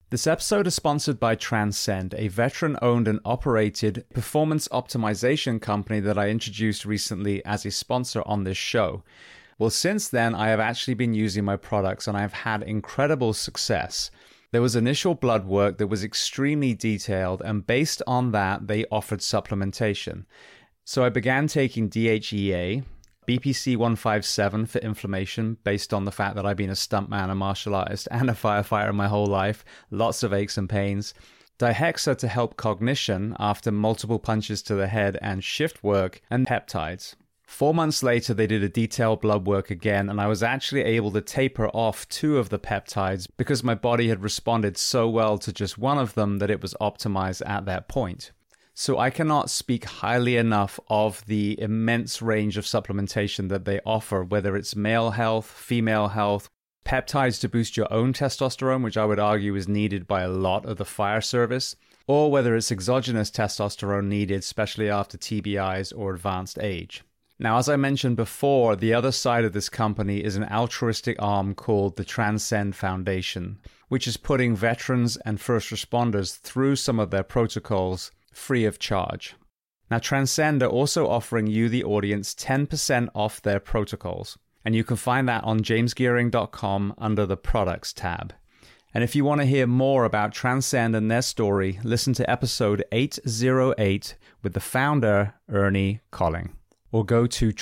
This episode is sponsored by Transcend, a veteran-owned and operated performance optimization company that I introduced recently as a sponsor on this show. Well, since then, I have actually been using my products and I've had incredible success. There was initial blood work that was extremely detailed, and based on that, they offered supplementation. So I began taking DHEA, BPC 157 for inflammation, based on the fact that I've been a stuntman, a martial artist, and a firefighter my whole life. Lots of aches and pains. Dihexa to help cognition after multiple punches to the head and shift work, and peptides. 4 months later, they did a detailed blood work again, and I was actually able to taper off 2 of the peptides because my body had responded so well to just one of them that it was optimized at that point. So I cannot speak highly enough of the immense range of supplementation that they offer, whether it's male health, female health, peptides to boost your own testosterone, which I would argue is needed by a lot of the fire service, or whether it's exogenous testosterone needed, especially after TBIs or advanced age. Now, as I mentioned before, the other side of this company is an altruistic arm called the Transcend Foundation, which is putting veterans and first responders through some of their protocols free of charge. Now, Transcend are also offering you, the audience, 10% off their protocols. And you can find that on jamesgearing.com under the Products tab. And if you want to hear more about Transcend and their story, listen to episode 808 with the founder, Ernie Colling. Or go to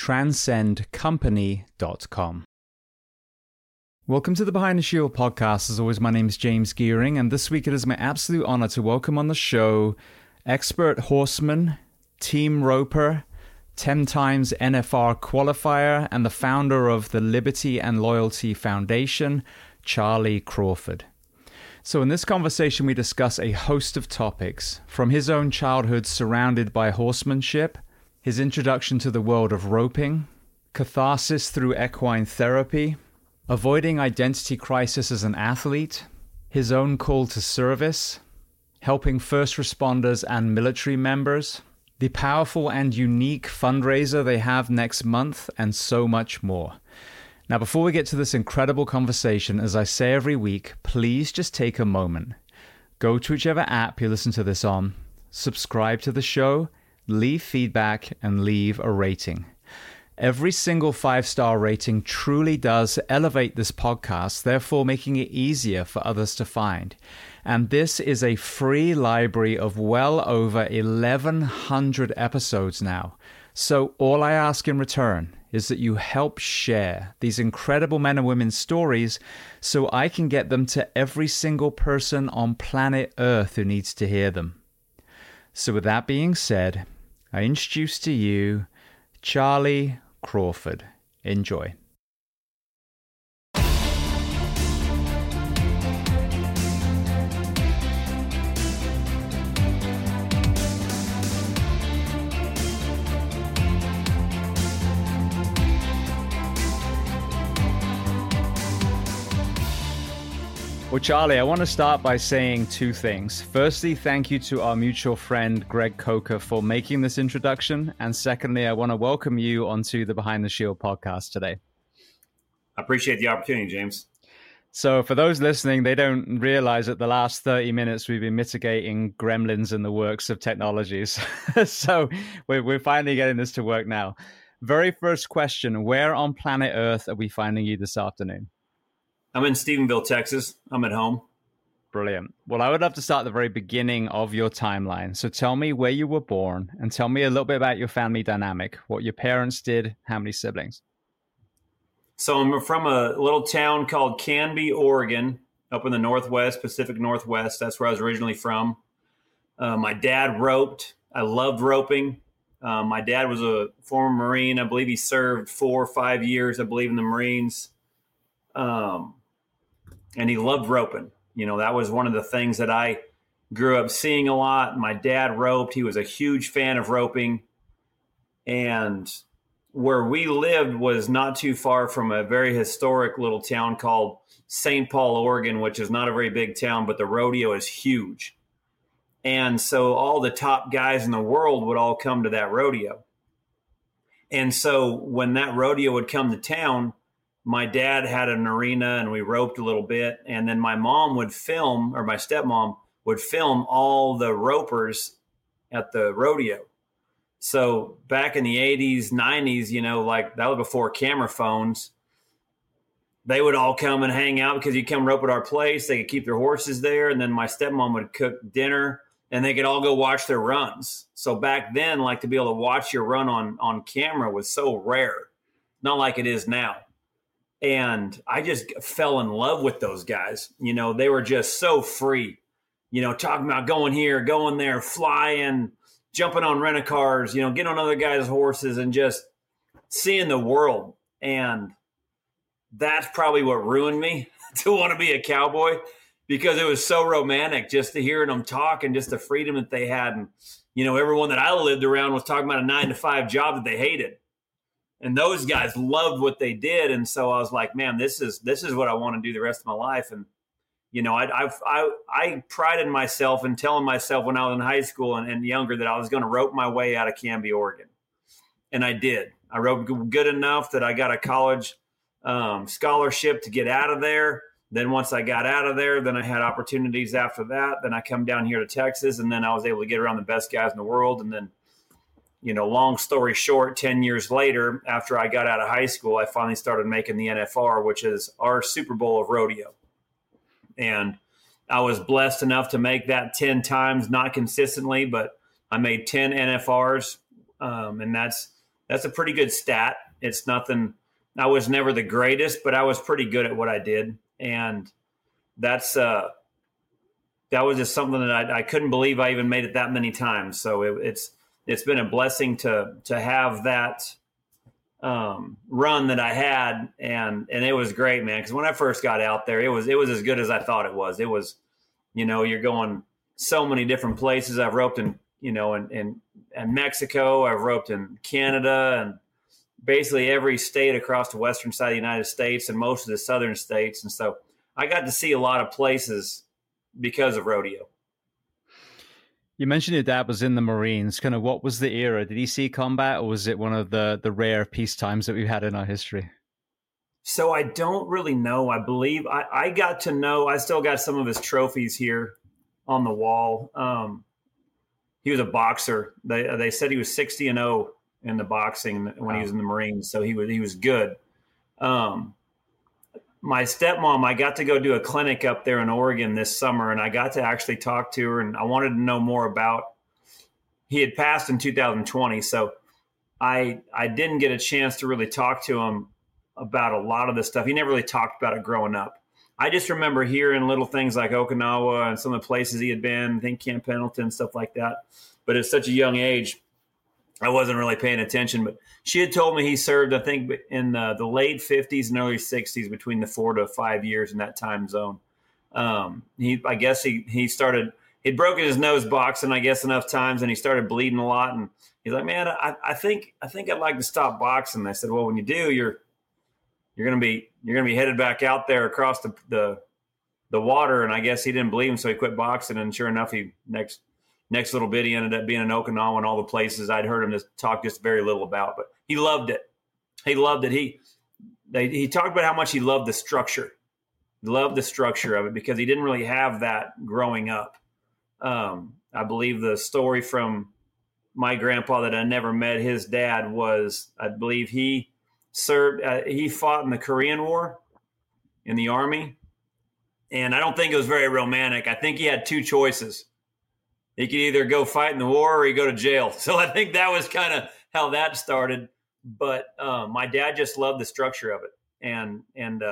transcendcompany.com. Welcome to the Behind the Shield podcast. As always, my name is James Gearing, and this week it is my absolute honor to welcome on the show expert horseman, team roper, 10 times NFR qualifier, and the founder of the Liberty and Loyalty Foundation, Charlie Crawford. So in this conversation, we discuss a host of topics, from his own childhood surrounded by horsemanship, his introduction to the world of roping, catharsis through equine therapy, avoiding identity crisis as an athlete, his own call to service, helping first responders and military members, the powerful and unique fundraiser they have next month, and so much more. Now, before we get to this incredible conversation, as I say every week, please just take a moment. Go to whichever app you listen to this on, subscribe to the show, leave feedback, and leave a rating. Every single 5-star rating truly does elevate this podcast, therefore making it easier for others to find. And this is a free library of well over 1,100 episodes now. So all I ask in return is that you help share these incredible men and women's stories so I can get them to every single person on planet Earth who needs to hear them. So with that being said, I introduce to you Charlie Crawford. Enjoy. Well, Charlie, I want to start by saying 2 things. Firstly, thank you to our mutual friend, Greg Coker, for making this introduction. And secondly, I want to welcome you onto the Behind the Shield podcast today. I appreciate the opportunity, James. So for those listening, they don't realize that the last 30 minutes we've been mitigating gremlins in the works of technologies. So we're finally getting this to work now. Very first question, where on planet Earth are we finding you this afternoon? I'm in Stephenville, Texas. I'm at home. Brilliant. Well, I would love to start at the very beginning of your timeline. So tell me where you were born and tell me a little bit about your family dynamic, what your parents did, how many siblings. So I'm from a little town called Canby, Oregon, up in the Northwest, Pacific Northwest. That's where I was originally from. My dad roped. I loved roping. My dad was a former Marine. I believe he served 4 or 5 years, I believe, in the Marines. And he loved roping. You know, that was one of the things that I grew up seeing a lot. My dad roped. He was a huge fan of roping. And where we lived was not too far from a very historic little town called St. Paul, Oregon, which is not a very big town, but the rodeo is huge. And so all the top guys in the world would all come to that rodeo. And so when that rodeo would come to town, my dad had an arena and we roped a little bit. And then my mom would film, or my stepmom would film all the ropers at the rodeo. So back in the 80s, 90s, like that was before camera phones. They would all come and hang out because you come rope at our place. They could keep their horses there. And then my stepmom would cook dinner and they could all go watch their runs. So back then, like to be able to watch your run on camera was so rare, not like it is now. And I just fell in love with those guys. They were just so free, talking about going here, going there, flying, jumping on rent-a-cars, getting on other guys' horses and just seeing the world. And that's probably what ruined me to want to be a cowboy, because it was so romantic just to hear them talk and just the freedom that they had. And, everyone that I lived around was talking about a 9-to-5 job that they hated. And those guys loved what they did. And so I was like, man, this is what I want to do the rest of my life. And, I prided myself in telling myself when I was in high school and younger that I was going to rope my way out of Canby, Oregon. And I did. I roped good enough that I got a college scholarship to get out of there. Then once I got out of there, then I had opportunities after that. Then I come down here to Texas, and then I was able to get around the best guys in the world. And then, long story short, 10 years later, after I got out of high school, I finally started making the NFR, which is our Super Bowl of rodeo. And I was blessed enough to make that 10 times, not consistently, but I made 10 NFRs. And that's a pretty good stat. It's nothing. I was never the greatest, but I was pretty good at what I did. And that was just something that I couldn't believe I even made it that many times. So it's been a blessing to have that run that I had, and it was great, man. Because when I first got out there, it was as good as I thought it was. It was, you're going so many different places. I've roped in Mexico. I've roped in Canada, and basically every state across the western side of the United States and most of the southern states. And so I got to see a lot of places because of rodeo. You mentioned your dad was in the Marines. Kind of what was the era? Did he see combat, or was it one of the rare peace times that we've had in our history? So I don't really know. I believe I got to know, I still got some of his trophies here on the wall. He was a boxer. They said he was 60-0 in the boxing when he was in the Marines. So he was good. My stepmom, I got to go do a clinic up there in Oregon this summer, and I got to actually talk to her, and I wanted to know more about, he had passed in 2020. So I didn't get a chance to really talk to him about a lot of this stuff. He never really talked about it growing up. I just remember hearing little things like Okinawa and some of the places he had been, I think Camp Pendleton, stuff like that. But at such a young age, I wasn't really paying attention. But she had told me he served, I think, in the late 50s and early 60s, between the 4 to 5 years in that time zone. I guess he started, he'd broken his nose boxing, I guess, enough times, and he started bleeding a lot. And he's like, man, I think I'd like to stop boxing. And I said, well, when you do, you're going to be headed back out there across the water. And I guess he didn't believe him, so he quit boxing. And sure enough, he next little bit, he ended up being in Okinawa and all the places I'd heard him just talk just very little about. But he loved it. He loved it. He talked about how much he loved the structure. He loved the structure of it because he didn't really have that growing up. I believe the story from my grandpa that I never met, his dad, was, I believe he served, he fought in the Korean War in the Army. And I don't think it was very romantic. I think he had two choices. He could either go fight in the war or he go to jail. So I think that was kind of how that started. But my dad just loved the structure of it. And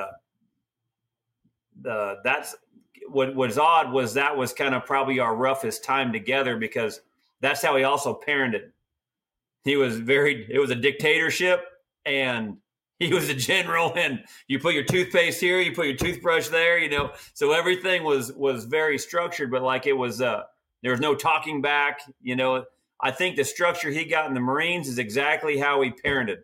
that's what was odd was that was kind of probably our roughest time together, because that's how he also parented. It was a dictatorship, and he was a general, and you put your toothpaste here, you put your toothbrush there, so everything was very structured, but like it was, there was no talking back, I think the structure he got in the Marines is exactly how he parented.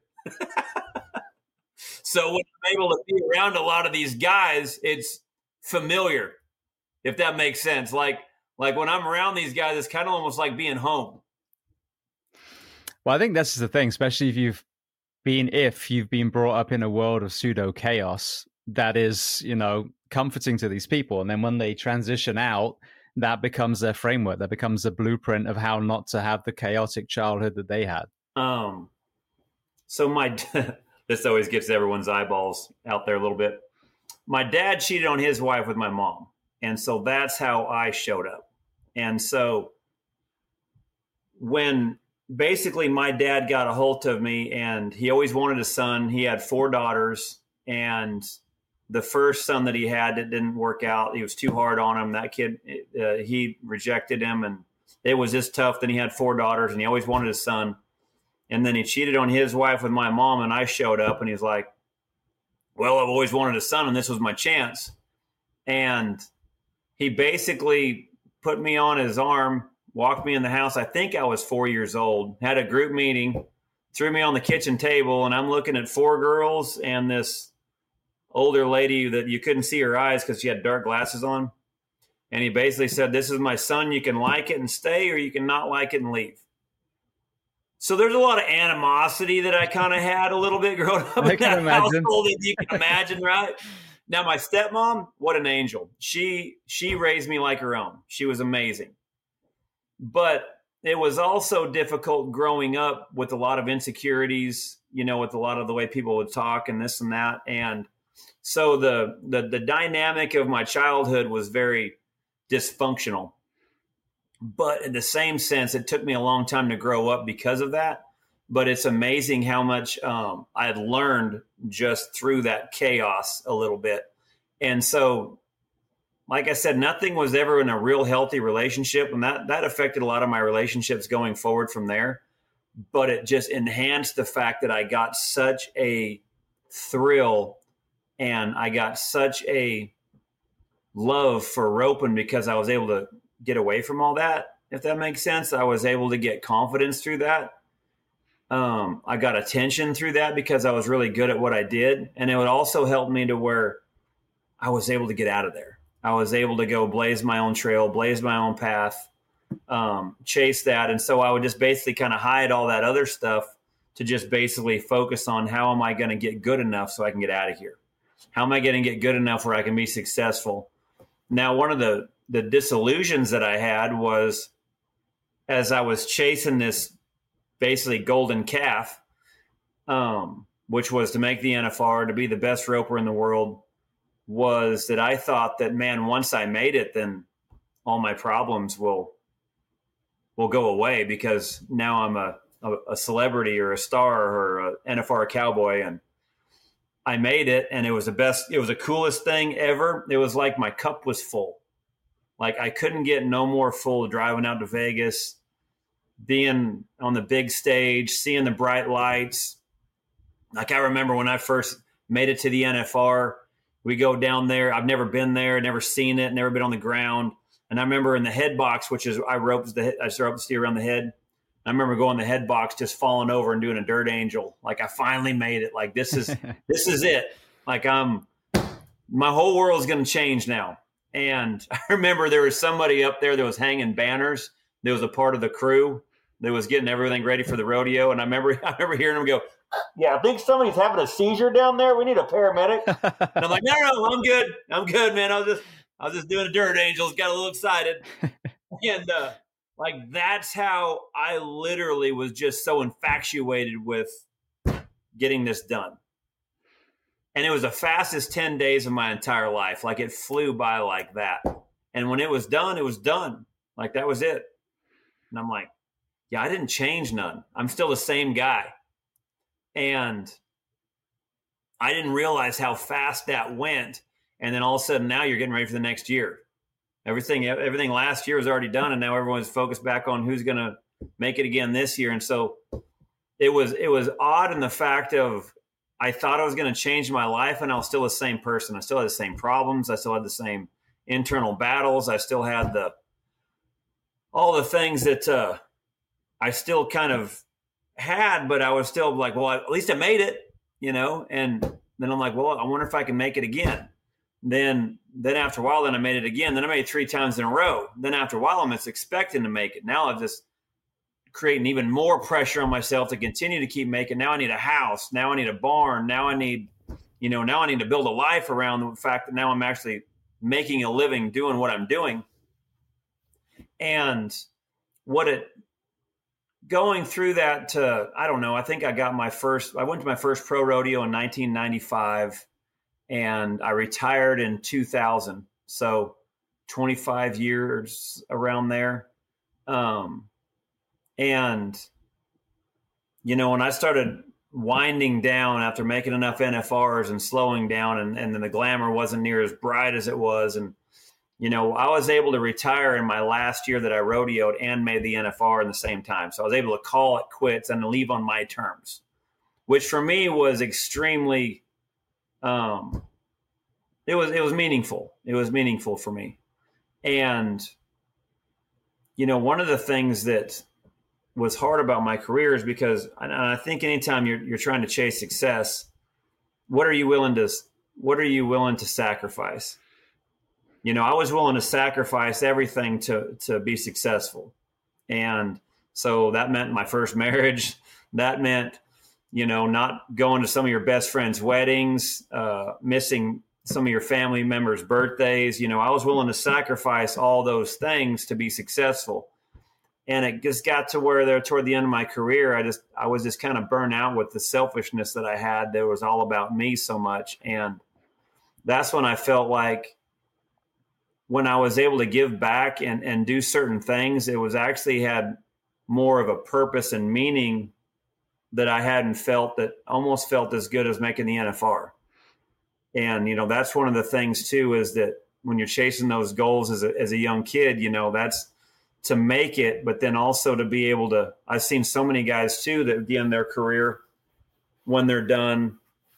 So when I'm able to be around a lot of these guys, it's familiar, if that makes sense. Like when I'm around these guys, it's kind of almost like being home. Well, I think that's the thing, especially if you've if you've been brought up in a world of pseudo chaos that is, comforting to these people. And then when they transition out, that becomes their framework. That becomes a blueprint of how not to have the chaotic childhood that they had. So this always gets everyone's eyeballs out there a little bit. My dad cheated on his wife with my mom. And so that's how I showed up. And so when basically my dad got a hold of me, and he always wanted a son. He had 4 daughters, and the first son that he had, it didn't work out. He was too hard on him. That kid, he rejected him, and it was just tough. Then he had 4 daughters, and he always wanted a son. And then he cheated on his wife with my mom, and I showed up, and he's like, well, I've always wanted a son, and this was my chance. And he basically put me on his arm, walked me in the house. I think I was 4 years old, had a group meeting, threw me on the kitchen table, and I'm looking at 4 girls and this older lady that you couldn't see her eyes because she had dark glasses on. And he basically said, this is my son. You can like it and stay, or you can not like it and leave. So there's a lot of animosity that I kind of had a little bit growing up in that household, as you can imagine, right? Now, my stepmom, what an angel. She raised me like her own. She was amazing. But it was also difficult growing up with a lot of insecurities, with a lot of the way people would talk and this and that. And so the dynamic of my childhood was very dysfunctional. But in the same sense, it took me a long time to grow up because of that. But it's amazing how much I had learned just through that chaos a little bit. And so, like I said, nothing was ever in a real healthy relationship. And that affected a lot of my relationships going forward from there. But it just enhanced the fact that I got such a thrill, and I got such a love for roping because I was able to get away from all that, if that makes sense. I was able to get confidence through that. I got attention through that because I was really good at what I did. And it would also help me to where I was able to get out of there. I was able to go blaze my own trail, blaze my own path, chase that. And so I would just basically kind of hide all that other stuff to just basically focus on how am I going to get good enough so I can get out of here? How am I going to get good enough where I can be successful? Now, one of the disillusions that I had was, as I was chasing this basically golden calf, which was to make the NFR, to be the best roper in the world, was that I thought that, man, once I made it, then all my problems will go away because now I'm a celebrity or a star or an NFR cowboy. And I made it, and it was the coolest thing ever. It was like my cup was full. Like I couldn't get no more full driving out to Vegas, being on the big stage, seeing the bright lights. Like I remember when I first made it to the NFR, we go down there. I've never been there, never seen it, never been on the ground. And I remember in the head box, which is I rope the steer around the head. I remember going in the head box, just falling over and doing a dirt angel. Like I finally made it. Like this is it. Like my whole world is going to change now. And I remember there was somebody up there that was hanging banners. There was a part of the crew that was getting everything ready for the rodeo. And I remember hearing him go, yeah, I think somebody's having a seizure down there. We need a paramedic. And I'm like, no, I'm good, man. I was just doing a dirt angels, got a little excited. And like that's how I literally was just so infatuated with getting this done. And it was the fastest 10 days of my entire life. Like it flew by like that. And when it was done, it was done. Like that was it. And I'm like, yeah, I didn't change none. I'm still the same guy. And I didn't realize how fast that went. And then all of a sudden now you're getting ready for the next year. Everything last year was already done. And now everyone's focused back on who's going to make it again this year. And so it was odd in the fact of, I thought I was going to change my life, and I was still the same person. I still had the same problems. I still had the same internal battles. I still had all the things that I still kind of had, but I was still like, well, at least I made it, And then I'm like, well, I wonder if I can make it again. Then after a while, then I made it again. Then I made it 3 times in a row. Then after a while, I'm just expecting to make it. Now I've just creating even more pressure on myself to continue to keep making. Now I need a house. Now I need a barn. Now I need to build a life around the fact that now I'm actually making a living doing what I'm doing. And going through that to, I don't know, I think I went to my first pro rodeo in 1995 and I retired in 2000. So 25 years around there. And, when I started winding down after making enough NFRs and slowing down and then the glamour wasn't near as bright as it was. And, I was able to retire in my last year that I rodeoed and made the NFR in the same time. So I was able to call it quits and leave on my terms, which for me was extremely, it was meaningful. It was meaningful for me. And, one of the things that was hard about my career is because, and I think anytime you're trying to chase success, what are you willing to sacrifice? I was willing to sacrifice everything to be successful. And so that meant my first marriage. That meant, not going to some of your best friends' weddings, missing some of your family members' birthdays. I was willing to sacrifice all those things to be successful. And it just got to where there toward the end of my career, I was just kind of burnt out with the selfishness that I had that was all about me so much. And that's when I felt like when I was able to give back and do certain things, it was actually had more of a purpose and meaning that I hadn't felt, that almost felt as good as making the NFR. And, that's one of the things too, is that when you're chasing those goals as a young kid, that's to make it, but then also to be able to, I've seen so many guys too, that at the end of their career, when they're done,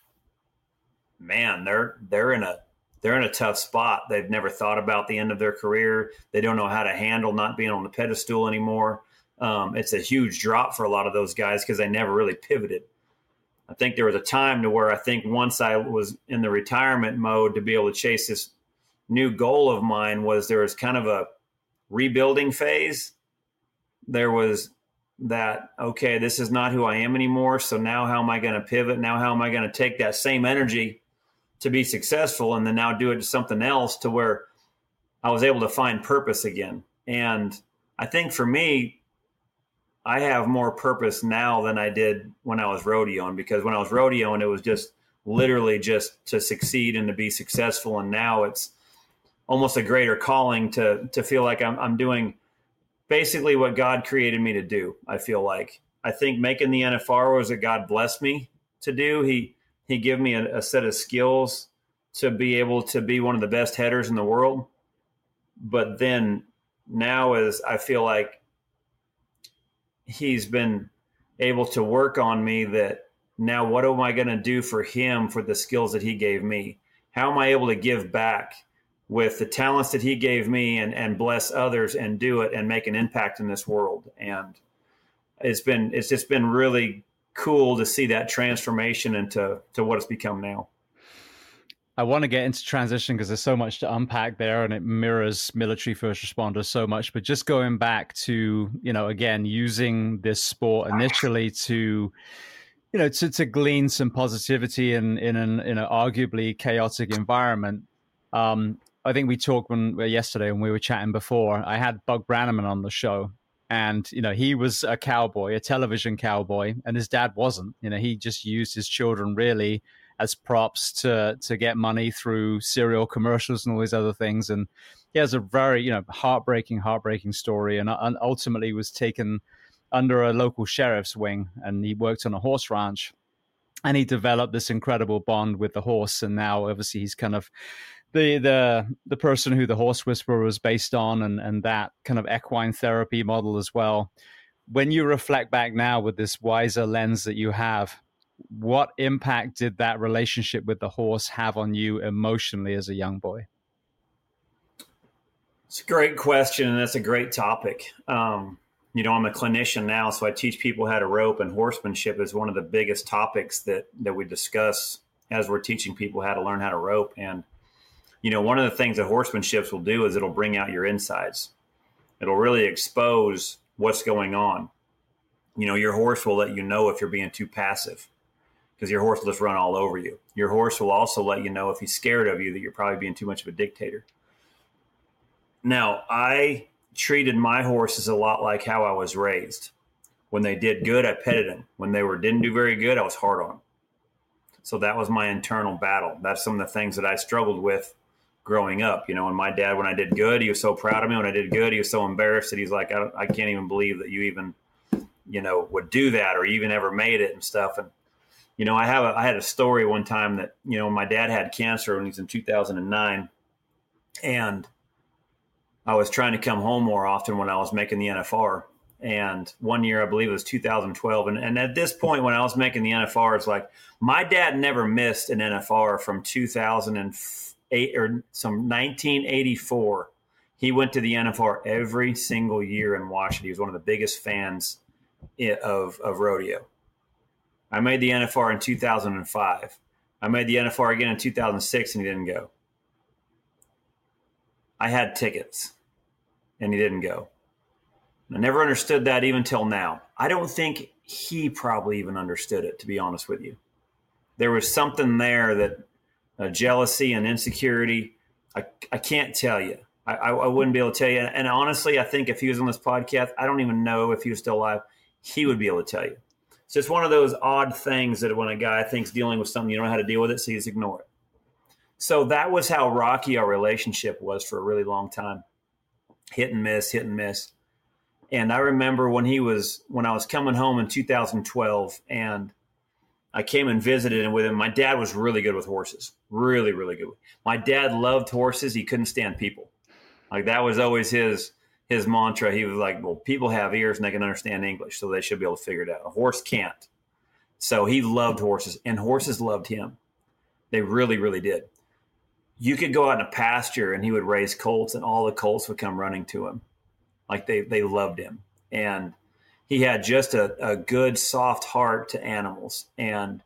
man, they're in a tough spot. They've never thought about the end of their career. They don't know how to handle not being on the pedestal anymore. It's a huge drop for a lot of those guys because they never really pivoted. I think there was a time to where I think once I was in the retirement mode to be able to chase this new goal of mine there was kind of a rebuilding phase. There was that, okay, this is not who I am anymore. So now how am I going to pivot? Now how am I going to take that same energy to be successful and then now do it to something else, to where I was able to find purpose again. And I think for me, I have more purpose now than I did when I was rodeoing, because when I was rodeoing, it was just literally just to succeed and to be successful. And now it's almost a greater calling to feel like I'm doing basically what God created me to do. I feel like, I think making the NFR was that God blessed me to do. He gave me a set of skills to be able to be one of the best headers in the world. But then now, as I feel like he's been able to work on me, that now what am I going to do for him, for the skills that he gave me? How am I able to give back with the talents that he gave me and bless others and do it and make an impact in this world? And it's just been really cool to see that transformation into what it's become now. I want to get into transition because there's so much to unpack there, and it mirrors military first responders so much. But just going back to, again, using this sport initially to, to glean some positivity in an arguably chaotic environment. I think we talked yesterday when we were chatting before. I had Buck Brannaman on the show, and he was a cowboy, a television cowboy, and his dad wasn't. He just used his children really as props to get money through cereal commercials and all these other things. And he has a very, heartbreaking story, and ultimately was taken under a local sheriff's wing, and he worked on a horse ranch, and he developed this incredible bond with the horse. And now obviously he's kind of the person who the Horse Whisperer was based on, and that kind of equine therapy model as well. When you reflect back now with this wiser lens that you have, what impact did that relationship with the horse have on you emotionally as a young boy? It's a great question, and that's a great topic. I'm a clinician now, so I teach people how to rope, and horsemanship is one of the biggest topics that we discuss as we're teaching people how to learn how to rope. And, one of the things that horsemanship will do is it'll bring out your insides. It'll really expose what's going on. Your horse will let you know if you're being too passive, because your horse will just run all over you. Your horse will also let you know if he's scared of you that you're probably being too much of a dictator. Now, I treated my horses a lot like how I was raised. When they did good, I petted them. When they didn't do very good, I was hard on them. So that was my internal battle. That's some of the things that I struggled with growing up. And my dad, when I did good, he was so proud of me. When I did good, he was so embarrassed that he's like, I can't even believe that you even, would do that or even ever made it and stuff. And, I had a story one time that, my dad had cancer when he was in 2009. And I was trying to come home more often when I was making the NFR. And one year, I believe it was 2012. And at this point, when I was making the NFR, it's like my dad never missed an NFR from 2008 or some 1984. He went to the NFR every single year and watched it. He was one of the biggest fans of rodeo. I made the NFR in 2005. I made the NFR again in 2006, and he didn't go. I had tickets, and he didn't go. I never understood that even till now. I don't think he probably even understood it, to be honest with you. There was something there that jealousy and insecurity. I can't tell you. I wouldn't be able to tell you. And honestly, I think if he was on this podcast, I don't even know if he was still alive, he would be able to tell you. It's just one of those odd things that when a guy thinks dealing with something, you don't know how to deal with it, so you just ignore it. So that was how rocky our relationship was for a really long time. Hit and miss, hit and miss. And I remember when I was coming home in 2012 and I came and visited with him. My dad was really good with horses, really, really good. My dad loved horses. He couldn't stand people. Like that was always his mantra. He was like, well, people have ears and they can understand English, so they should be able to figure it out. A horse can't. So he loved horses and horses loved him. They really, really did. You could go out in a pasture and he would raise colts and all the colts would come running to him. Like they loved him. And he had just a good, soft heart to animals. And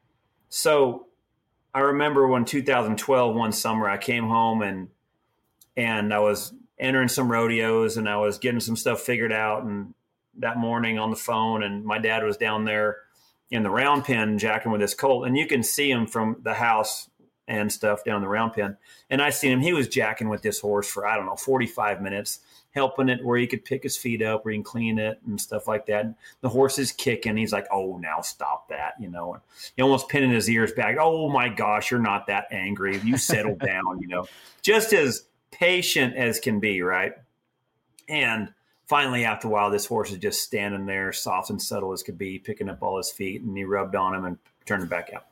so I remember when 2012, one summer, I came home and I was entering some rodeos and I was getting some stuff figured out. And that morning on the phone, and my dad was down there in the round pen jacking with his colt. And you can see him from the house and stuff down the round pen. And I seen him. He was jacking with this horse for, 45 minutes. Helping it where he could pick his feet up, where he can clean it and stuff like that. And the horse is kicking. He's like, oh, now stop that, And he almost pinning his ears back. Oh, my gosh, you're not that angry. You settle down, Just as patient as can be, right? And finally, after a while, this horse is just standing there, soft and subtle as could be, picking up all his feet. And he rubbed on him and turned him back out.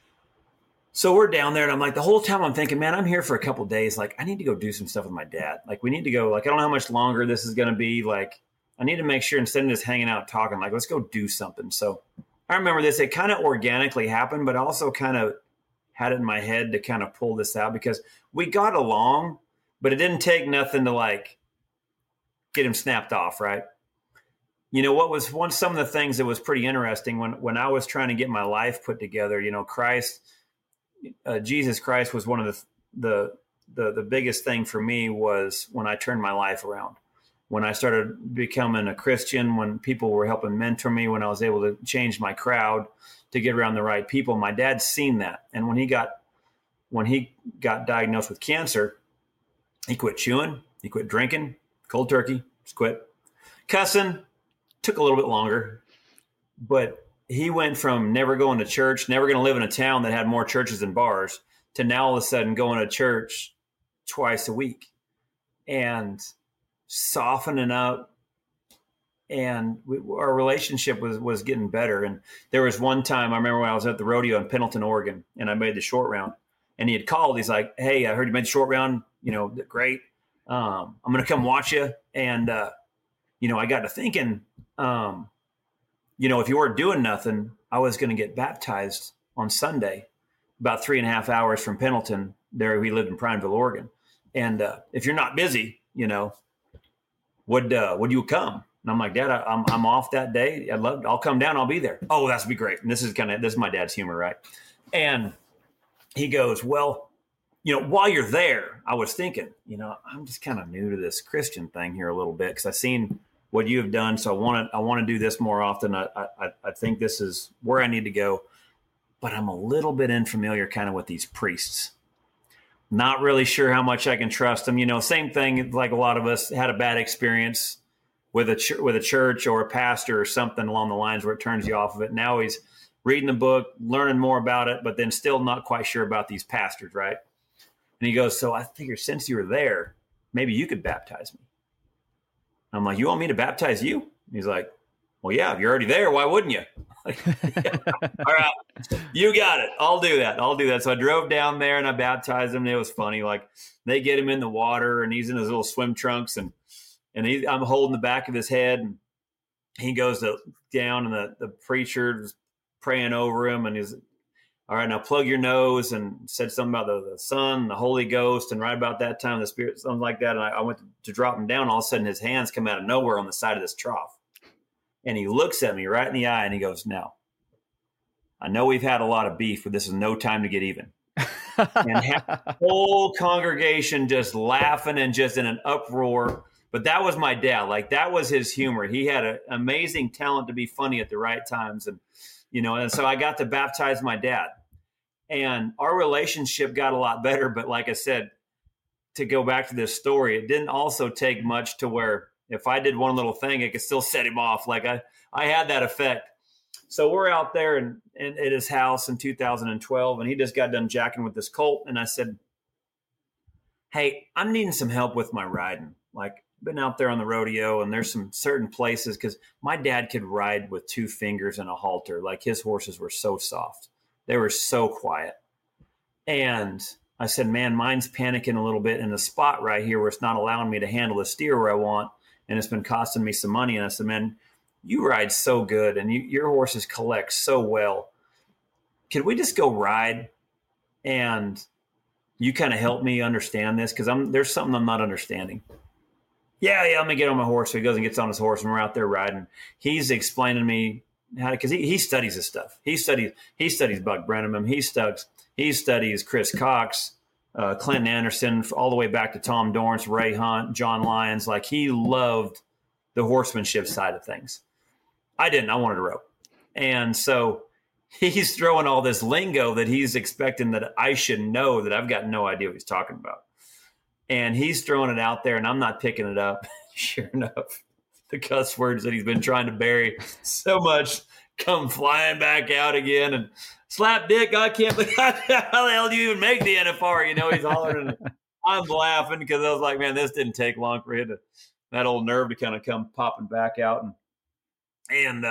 So we're down there, and I'm like, the whole time I'm thinking, man, I'm here for a couple of days. Like, I need to go do some stuff with my dad. Like, we need to go. Like, I don't know how much longer this is going to be. Like, I need to make sure instead of just hanging out talking, like, let's go do something. So I remember this. It kind of organically happened, but I also kind of had it in my head to kind of pull this out because we got along, but it didn't take nothing to, like, get him snapped off, right? What was some of the things that was pretty interesting when I was trying to get my life put together, Jesus Christ was one of the biggest thing for me was when I turned my life around, when I started becoming a Christian, when people were helping mentor me, when I was able to change my crowd to get around the right people. My dad's seen that. And when he got diagnosed with cancer, he quit chewing, he quit drinking, cold turkey, just quit. Cussing took a little bit longer, but he went from never going to church, never going to live in a town that had more churches than bars, to now all of a sudden going to church twice a week and softening up. And our relationship was getting better. And there was one time I remember when I was at the rodeo in Pendleton, Oregon, and I made the short round. And he had called. He's like, hey, I heard you made the short round. Great. I'm going to come watch you. And, I got to thinking, if you weren't doing nothing, I was going to get baptized on Sunday, about 3.5 hours from Pendleton. There, we lived in Prineville, Oregon. And if you're not busy, would you come? And I'm like, Dad, I'm off that day. I'll come down. I'll be there. Oh, that's be great. And this is my dad's humor, right? And he goes, well, while you're there, I was thinking, I'm just kind of new to this Christian thing here a little bit because I seen what you have done. So I want to do this more often. I think this is where I need to go, but I'm a little bit unfamiliar kind of with these priests. Not really sure how much I can trust them. You know, same thing, like a lot of us had a bad experience with a church or a pastor or something along the lines where it turns you off of it. Now he's reading the book, learning more about it, but then still not quite sure about these pastors, right? And he goes, so I figured since you were there, maybe you could baptize me. I'm like, you want me to baptize you? He's like, well, yeah, if you're already there, why wouldn't you? Like, yeah. All right, you got it. I'll do that. So I drove down there and I baptized him. And it was funny. Like they get him in the water and he's in his little swim trunks and I'm holding the back of his head and he goes down and the preacher's praying over him and he's, all right, now plug your nose, and said something about the Son, the Holy Ghost, and right about that time, the Spirit, something like that. And I went to drop him down. All of a sudden, his hands come out of nowhere on the side of this trough. And he looks at me right in the eye, and he goes, now, I know we've had a lot of beef, but this is no time to get even. And the whole congregation just laughing and just in an uproar. But that was my dad. Like, that was his humor. He had an amazing talent to be funny at the right times. And, you know, and so I got to baptize my dad. And our relationship got a lot better. But like I said, to go back to this story, it didn't also take much to where if I did one little thing, it could still set him off. Like I had that effect. So we're out there and at his house in 2012, and he just got done jacking with this colt. And I said, hey, I'm needing some help with my riding. Like, been out there on the rodeo, and there's some certain places, because my dad could ride with 2 fingers and a halter. Like, his horses were so soft. They were so quiet. And I said, man, mine's panicking a little bit in the spot right here where it's not allowing me to handle the steer where I want. And it's been costing me some money. And I said, man, you ride so good and your horses collect so well. Could we just go ride and you kind of help me understand this? Because there's something I'm not understanding. Yeah, I'm going to get on my horse. So he goes and gets on his horse, and we're out there riding. He's explaining to me how to, because he studies this stuff. He studies Buck Brenneman. He studies Chris Cox, Clinton Anderson, all the way back to Tom Dorrance, Ray Hunt, John Lyons. Like, he loved the horsemanship side of things. I didn't. I wanted to rope. And so he's throwing all this lingo that he's expecting that I should know, that I've got no idea what he's talking about. And he's throwing it out there, and I'm not picking it up. Sure enough, the cuss words that he's been trying to bury so much come flying back out again. And slap dick, I can't believe how the hell do you even make the NFR? You know, he's hollering. I'm laughing because I was like, man, this didn't take long for him that old nerve to kind of come popping back out. And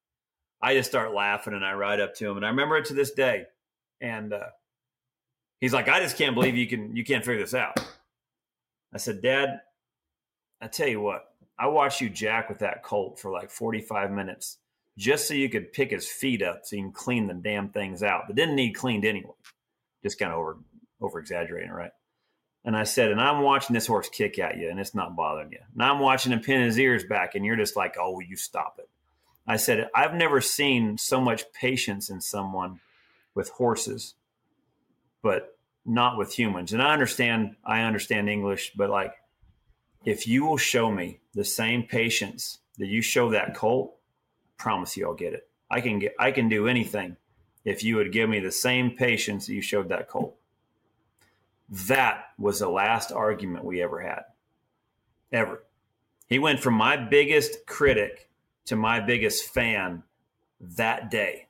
I just start laughing, and I ride up to him, and I remember it to this day. And he's like, I just can't believe you can't figure this out. I said, Dad, I tell you what, I watched you jack with that colt for like 45 minutes just so you could pick his feet up so you can clean the damn things out. That didn't need cleaned anyway. Just kind of over exaggerating, right? And I said, and I'm watching this horse kick at you, and it's not bothering you. And I'm watching him pin his ears back, and you're just like, oh, you stop it. I said, I've never seen so much patience in someone with horses, but not with humans. And I understand English, but like, if you will show me the same patience that you show that colt, I promise you I'll get it. I can do anything if you would give me the same patience that you showed that colt. That was the last argument we ever had. Ever. He went from my biggest critic to my biggest fan that day.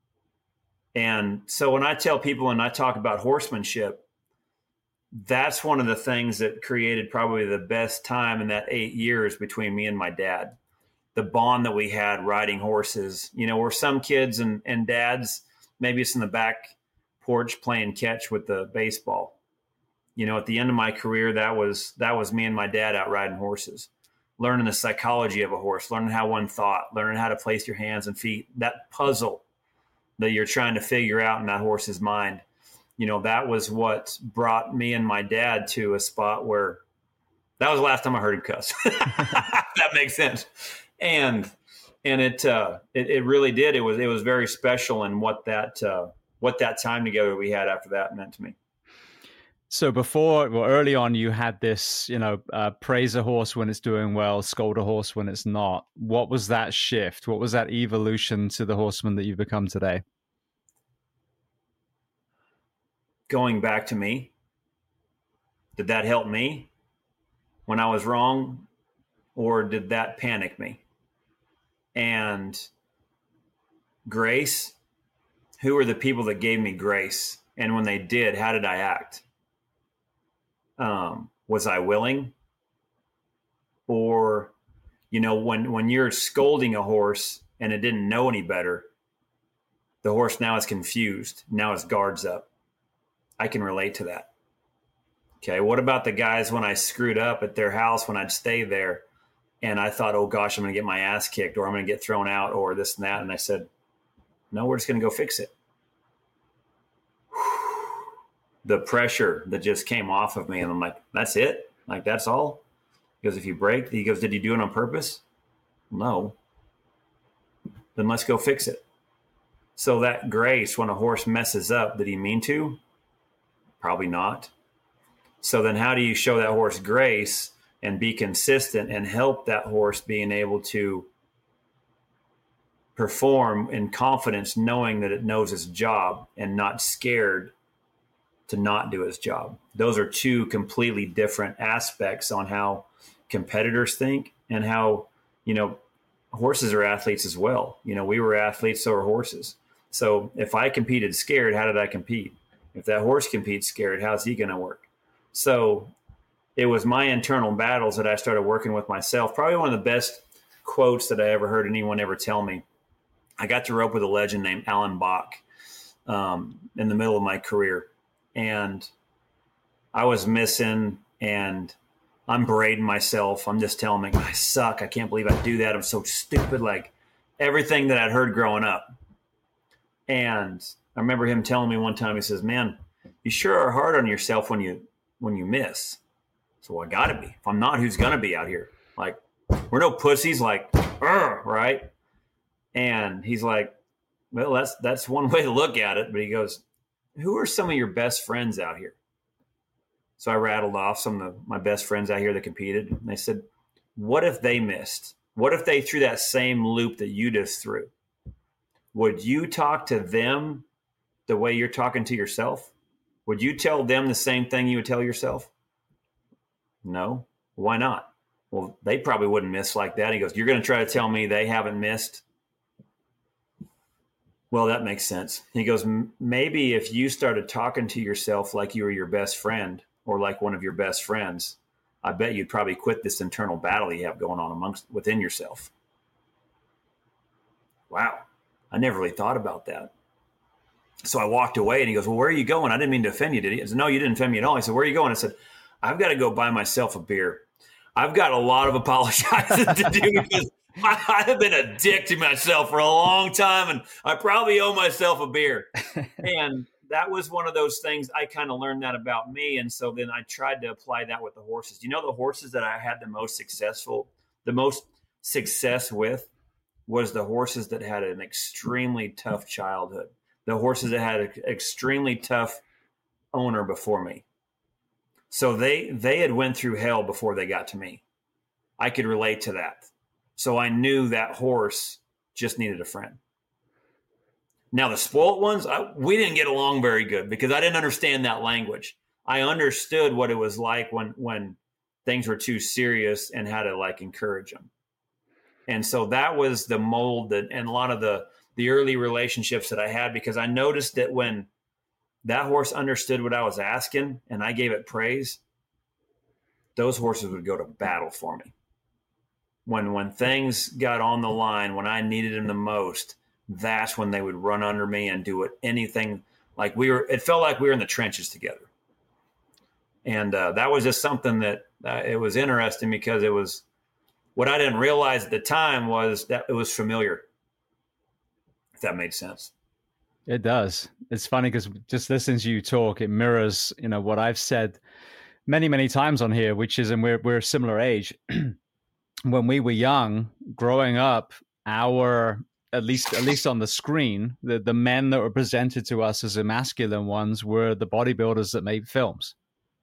And so when I tell people and I talk about horsemanship, that's one of the things that created probably the best time in that 8 years between me and my dad. The bond that we had riding horses. You know, we're some kids and dads, maybe it's in the back porch playing catch with the baseball. You know, at the end of my career, that was me and my dad out riding horses, learning the psychology of a horse, learning how one thought, learning how to place your hands and feet, that puzzle that you're trying to figure out in that horse's mind. You know, that was what brought me and my dad to a spot where that was the last time I heard him cuss. That makes sense. And it really did. It was very special, and what that time together we had after that meant to me. So early on, you had this, praise a horse when it's doing well, scold a horse when it's not. What was that shift? What was that evolution to the horseman that you've become today? Going back to me, did that help me when I was wrong, or did that panic me? And grace, who were the people that gave me grace? And when they did, how did I act? Was I willing? Or, when you're scolding a horse and it didn't know any better, the horse now is confused. Now his guard's up. I can relate to that. Okay, what about the guys when I screwed up at their house when I'd stay there and I thought, oh gosh, I'm going to get my ass kicked or I'm going to get thrown out or this and that. And I said, no, we're just going to go fix it. The pressure that just came off of me. And I'm like, that's it? Like, that's all? He goes, if you break, he goes, did you do it on purpose? No. Then let's go fix it. So that grace, when a horse messes up, did he mean to? Probably not. So then how do you show that horse grace and be consistent and help that horse being able to perform in confidence, knowing that it knows its job and not scared to not do its job? Those are two completely different aspects on how competitors think and how, horses are athletes as well. We were athletes, so are horses. So if I competed scared, how did I compete? If that horse competes scared, how's he going to work? So it was my internal battles that I started working with myself. Probably one of the best quotes that I ever heard anyone ever tell me. I got to rope with a legend named Alan Bach in the middle of my career. And I was missing and I'm berating myself. I'm just telling me, I suck. I can't believe I do that. I'm so stupid. Like everything that I'd heard growing up. And I remember him telling me one time, he says, man, you sure are hard on yourself when you miss. So I gotta be. If I'm not, who's gonna be out here? Like, we're no pussies, like, right? And he's like, well, that's one way to look at it. But he goes, who are some of your best friends out here? So I rattled off some of my best friends out here that competed. And they said, what if they missed? What if they threw that same loop that you just threw? Would you talk to them the way you're talking to yourself? Would you tell them the same thing you would tell yourself? No. Why not? Well, they probably wouldn't miss like that. He goes, you're going to try to tell me they haven't missed? Well, that makes sense. He goes, maybe if you started talking to yourself like you were your best friend or like one of your best friends, I bet you'd probably quit this internal battle you have going on within yourself. Wow. I never really thought about that. So I walked away and he goes, well, where are you going? I didn't mean to offend you, did he? I said, no, you didn't offend me at all. He said, where are you going? I said, I've got to go buy myself a beer. I've got a lot of apologizing to do because I have been a dick to myself for a long time and I probably owe myself a beer. And that was one of those things I kind of learned that about me. And so then I tried to apply that with the horses. The horses that I had the most success with was the horses that had an extremely tough childhood. The horses that had an extremely tough owner before me. So they had went through hell before they got to me. I could relate to that. So I knew that horse just needed a friend. Now the spoilt ones, we didn't get along very good because I didn't understand that language. I understood what it was like when things were too serious and how to encourage them. And so that was the mold and a lot of the early relationships that I had, because I noticed that when that horse understood what I was asking and I gave it praise, those horses would go to battle for me. When things got on the line, when I needed them the most, that's when they would run under me and do anything. It felt like we were in the trenches together. And that was just something that it was interesting because it was, what I didn't realize at the time was that it was familiar. If that made sense. It does. It's funny because just listening to you talk, it mirrors, what I've said many, many times on here, which is, and we're a similar age. When we were young, growing up, at least on the screen, the men that were presented to us as the masculine ones were the bodybuilders that made films.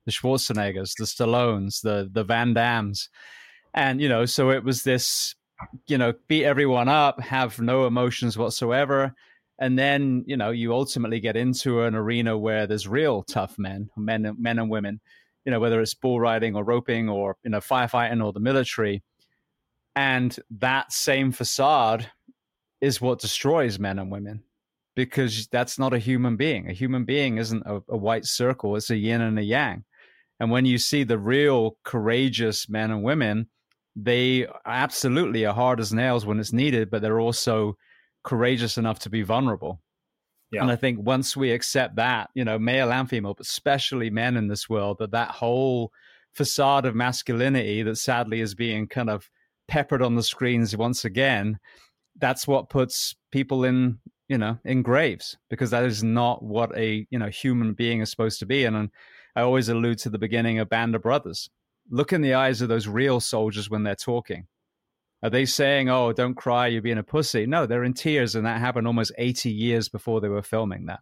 the Schwarzeneggers, the Stallones, the Van Dams. And, so it was this, beat everyone up, have no emotions whatsoever. And then, you ultimately get into an arena where there's real tough men and women, whether it's bull riding or roping or, firefighting or the military. And that same facade is what destroys men and women, because that's not a human being. A human being isn't a white circle. It's a yin and a yang. And when you see the real courageous men and women, they absolutely are hard as nails when it's needed, but they're also courageous enough to be vulnerable. Yeah. And I think once we accept that, male and female, but especially men in this world, that whole facade of masculinity that sadly is being kind of peppered on the screens once again, that's what puts people in graves, because that is not what a human being is supposed to be. And I always allude to the beginning of Band of Brothers. Look in the eyes of those real soldiers when they're talking. Are they saying, "Oh, don't cry, you're being a pussy"? No, they're in tears, and that happened almost 80 years before they were filming that.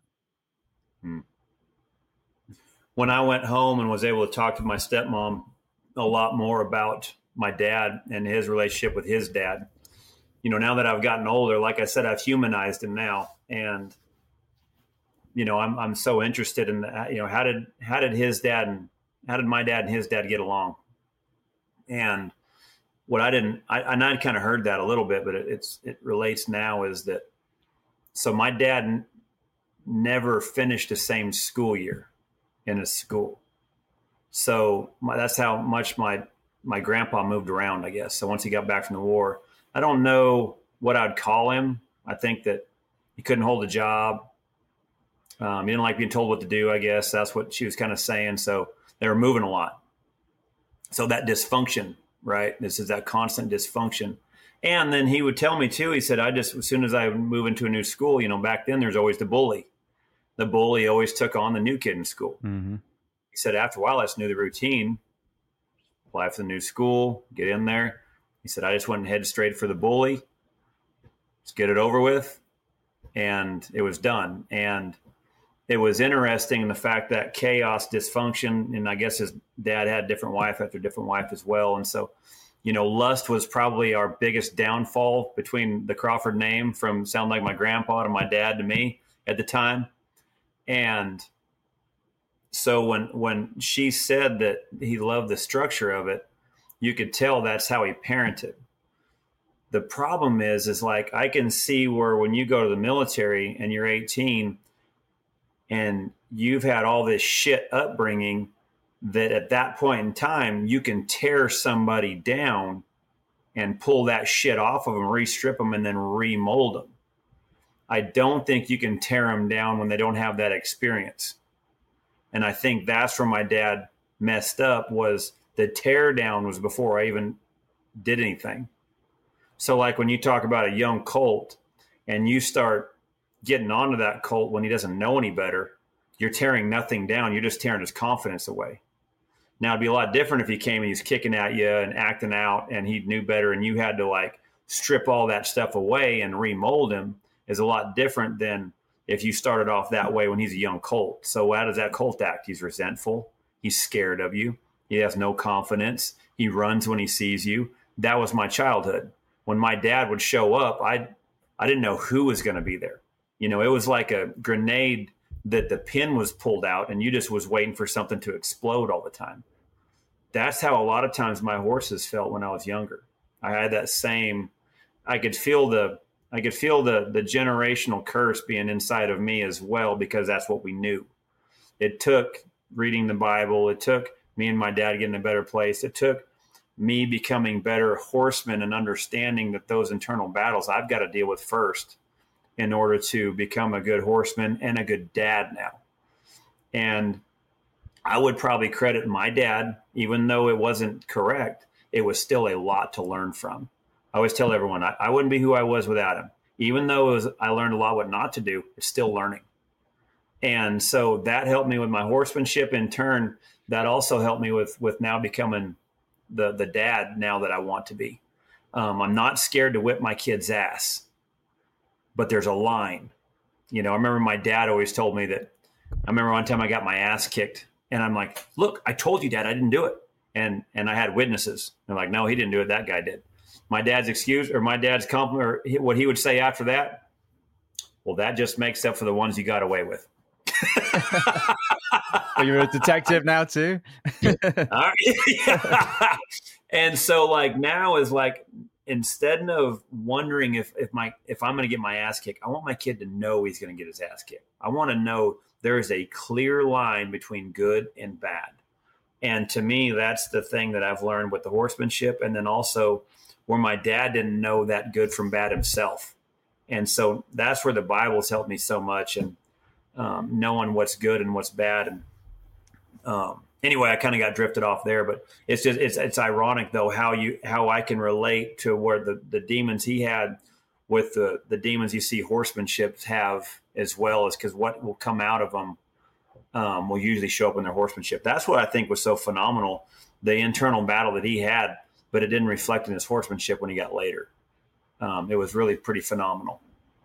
When I went home and was able to talk to my stepmom a lot more about my dad and his relationship with his dad, now that I've gotten older, like I said, I've humanized him now. And, I'm so interested in that. How did my dad and his dad get along? And what I kind of heard that a little bit, but it relates now, is that, so my dad never finished the same school year in his school. So that's how much my grandpa moved around, I guess. So once he got back from the war, I don't know what I'd call him. I think that he couldn't hold a job. He didn't like being told what to do, I guess. That's what she was kind of saying. So they were moving a lot. So that dysfunction, right? This is that constant dysfunction. And then he would tell me too, he said, as soon as I move into a new school, back then there's always the bully. The bully always took on the new kid in school. Mm-hmm. He said, after a while, I just knew the routine. Apply for the new school, get in there. He said, I just went and head straight for the bully. Let's get it over with. And it was done. And it was interesting in the fact that chaos, dysfunction, and I guess his dad had a different wife after different wife as well. And so, lust was probably our biggest downfall between the Crawford name, from sound like my grandpa to my dad to me at the time. And so when she said that he loved the structure of it, you could tell that's how he parented. The problem is like, I can see where when you go to the military and you're 18 and you've had all this shit upbringing, that at that point in time, you can tear somebody down and pull that shit off of them, restrip them, and then remold them. I don't think you can tear them down when they don't have that experience. And I think that's where my dad messed up, was the tear down was before I even did anything. So like when you talk about a young colt and you start getting onto that colt when he doesn't know any better, you're tearing nothing down. You're just tearing his confidence away. Now it'd be a lot different if he came and he's kicking at you and acting out and he knew better and you had to like strip all that stuff away and remold him. Is a lot different than if you started off that way when he's a young colt. So how does that colt act? He's resentful. He's scared of you. He has no confidence. He runs when he sees you. That was my childhood. When my dad would show up, I didn't know who was going to be there. It was like a grenade that the pin was pulled out and you just was waiting for something to explode all the time. That's how a lot of times my horses felt when I was younger. I had that same, I could feel the generational curse being inside of me as well, because that's what we knew. It took reading the Bible. It took me and my dad getting in a better place. It took me becoming better horsemen and understanding that those internal battles I've got to deal with first in order to become a good horseman and a good dad now. And I would probably credit my dad, even though it wasn't correct, it was still a lot to learn from. I always tell everyone I wouldn't be who I was without him. Even though I learned a lot what not to do, it's still learning. And so that helped me with my horsemanship. In turn, that also helped me with now becoming the dad now that I want to be. I'm not scared to whip my kid's ass, but there's a line. I remember my dad always told me that. I remember one time I got my ass kicked And I'm like, look, I told you, Dad, I didn't do it. And I had witnesses. They're like, no, he didn't do it. That guy did. My dad's excuse or my dad's compliment, or what he would say after that, well, that just makes up for the ones you got away with. Well, you're a detective now too. And so like now is like, instead of wondering if I'm going to get my ass kicked, I want my kid to know he's going to get his ass kicked. I want to know there is a clear line between good and bad. And to me, that's the thing that I've learned with the horsemanship. And then also where my dad didn't know that good from bad himself. And so that's where the Bible's helped me so much, and knowing what's good and what's bad. And anyway, I kind of got drifted off there, but it's just, it's ironic though, how I can relate to where the demons he had with the demons you see horsemanship have as well, as because what will come out of them will usually show up in their horsemanship. That's what I think was so phenomenal, the internal battle that he had, but it didn't reflect in his horsemanship when he got later. It was really pretty phenomenal.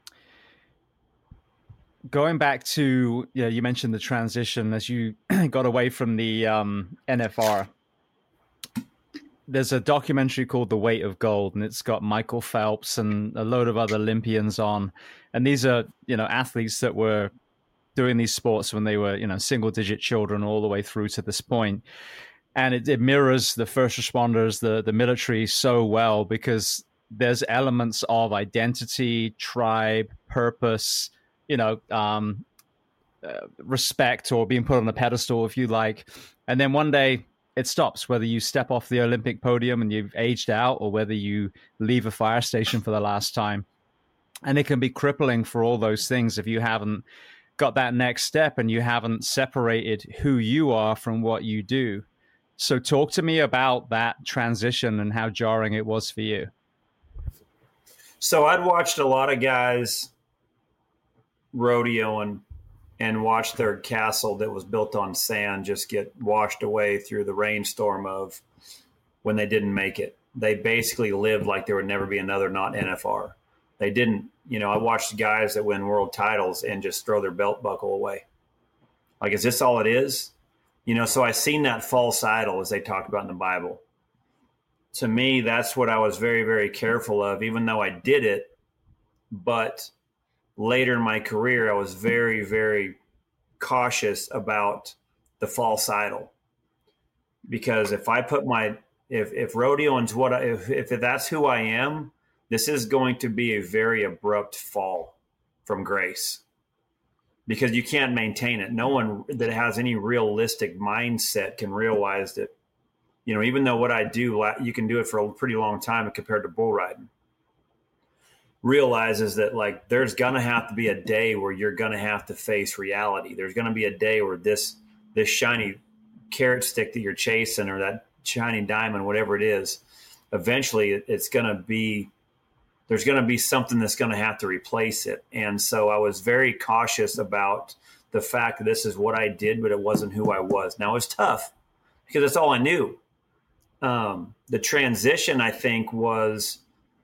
Going back to, you mentioned the transition as you got away from the NFR. There's a documentary called The Weight of Gold, and it's got Michael Phelps and a load of other Olympians on. And these are, athletes that were doing these sports when they were, single-digit children all the way through to this point. And it mirrors the first responders, the military so well, because there's elements of identity, tribe, purpose, respect, or being put on a pedestal, if you like. And then one day it stops, whether you step off the Olympic podium and you've aged out, or whether you leave a fire station for the last time. And it can be crippling for all those things if you haven't got that next step and you haven't separated who you are from what you do. So talk to me about that transition and how jarring it was for you. So I'd watched a lot of guys rodeoing and watched their castle that was built on sand just get washed away through the rainstorm of when they didn't make it. They basically lived like there would never be another not NFR. They didn't, I watched guys that win world titles and just throw their belt buckle away. Like, is this all it is? So I seen that false idol, as they talked about in the Bible. To me, that's what I was very, very careful of, even though I did it. But later in my career, I was very, very cautious about the false idol. Because if I put if rodeoing's if that's who I am, this is going to be a very abrupt fall from grace. Because you can't maintain it. No one that has any realistic mindset can realize that, even though what I do, you can do it for a pretty long time compared to bull riding. Realizes that, like, there's going to have to be a day where you're going to have to face reality. There's going to be a day where this shiny carrot stick that you're chasing, or that shiny diamond, whatever it is, eventually there's going to be something that's going to have to replace it. And so I was very cautious about the fact that this is what I did, but it wasn't who I was. Now, it was tough because that's all I knew. The transition, I think, was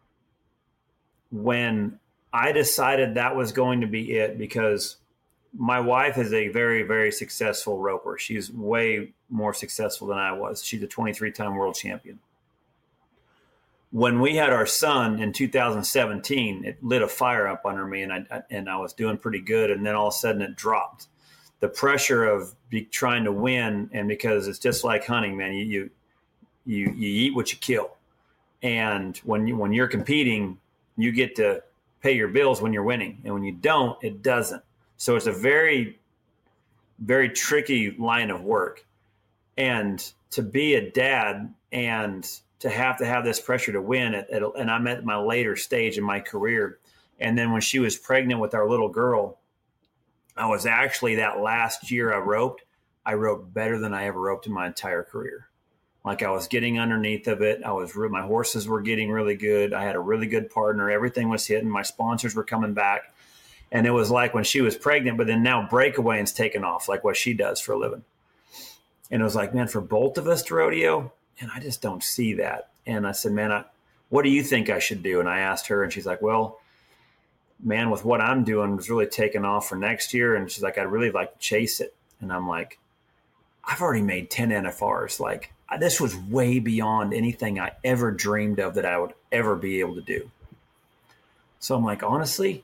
when I decided that was going to be it, because my wife is a very, very successful roper. She's way more successful than I was. She's a 23-time world champion. When we had our son in 2017, it lit a fire up under me, and I was doing pretty good. And then all of a sudden it dropped. The pressure of trying to win, and because it's just like hunting, man, you eat what you kill. And when you're competing, you get to pay your bills when you're winning. And when you don't, it doesn't. So it's a very, very tricky line of work. And to be a dad and to have this pressure to win, and I'm at my later stage in my career. And then when she was pregnant with our little girl, I was actually, that last year I roped better than I ever roped in my entire career. Like, I was getting underneath of it. My horses were getting really good. I had a really good partner. Everything was hitting. My sponsors were coming back. And it was like when she was pregnant, but then now breakawaying's taken off, like what she does for a living. And it was like, man, for both of us to rodeo, and I just don't see that. And I said, man, what do you think I should do? And I asked her, and she's like, well, man, with what I'm doing, was really taking off for next year. And she's like, I'd really like to chase it. And I'm like, I've already made 10 NFRs. Like, this was way beyond anything I ever dreamed of that I would ever be able to do. So I'm like, honestly,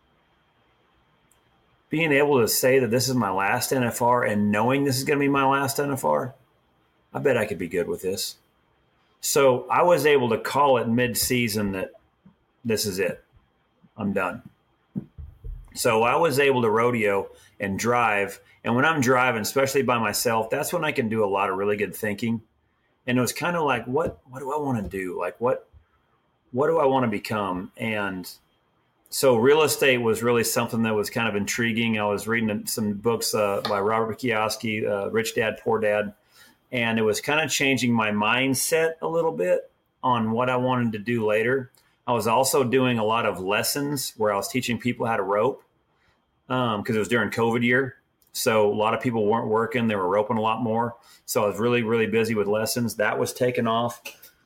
being able to say that this is my last NFR and knowing this is going to be my last NFR, I bet I could be good with this. So I was able to call it mid-season that this is it. I'm done. So I was able to rodeo and drive. And when I'm driving, especially by myself, that's when I can do a lot of really good thinking. And it was kind of like, what do I want to do? Like, what do I want to become? And so real estate was really something that was kind of intriguing. I was reading some books by Robert Kiyosaki, Rich Dad, Poor Dad. And it was kind of changing my mindset a little bit on what I wanted to do later. I was also doing a lot of lessons where I was teaching people how to rope because it was during COVID year. So a lot of people weren't working. They were roping a lot more. So I was really, really busy with lessons. That was taken off.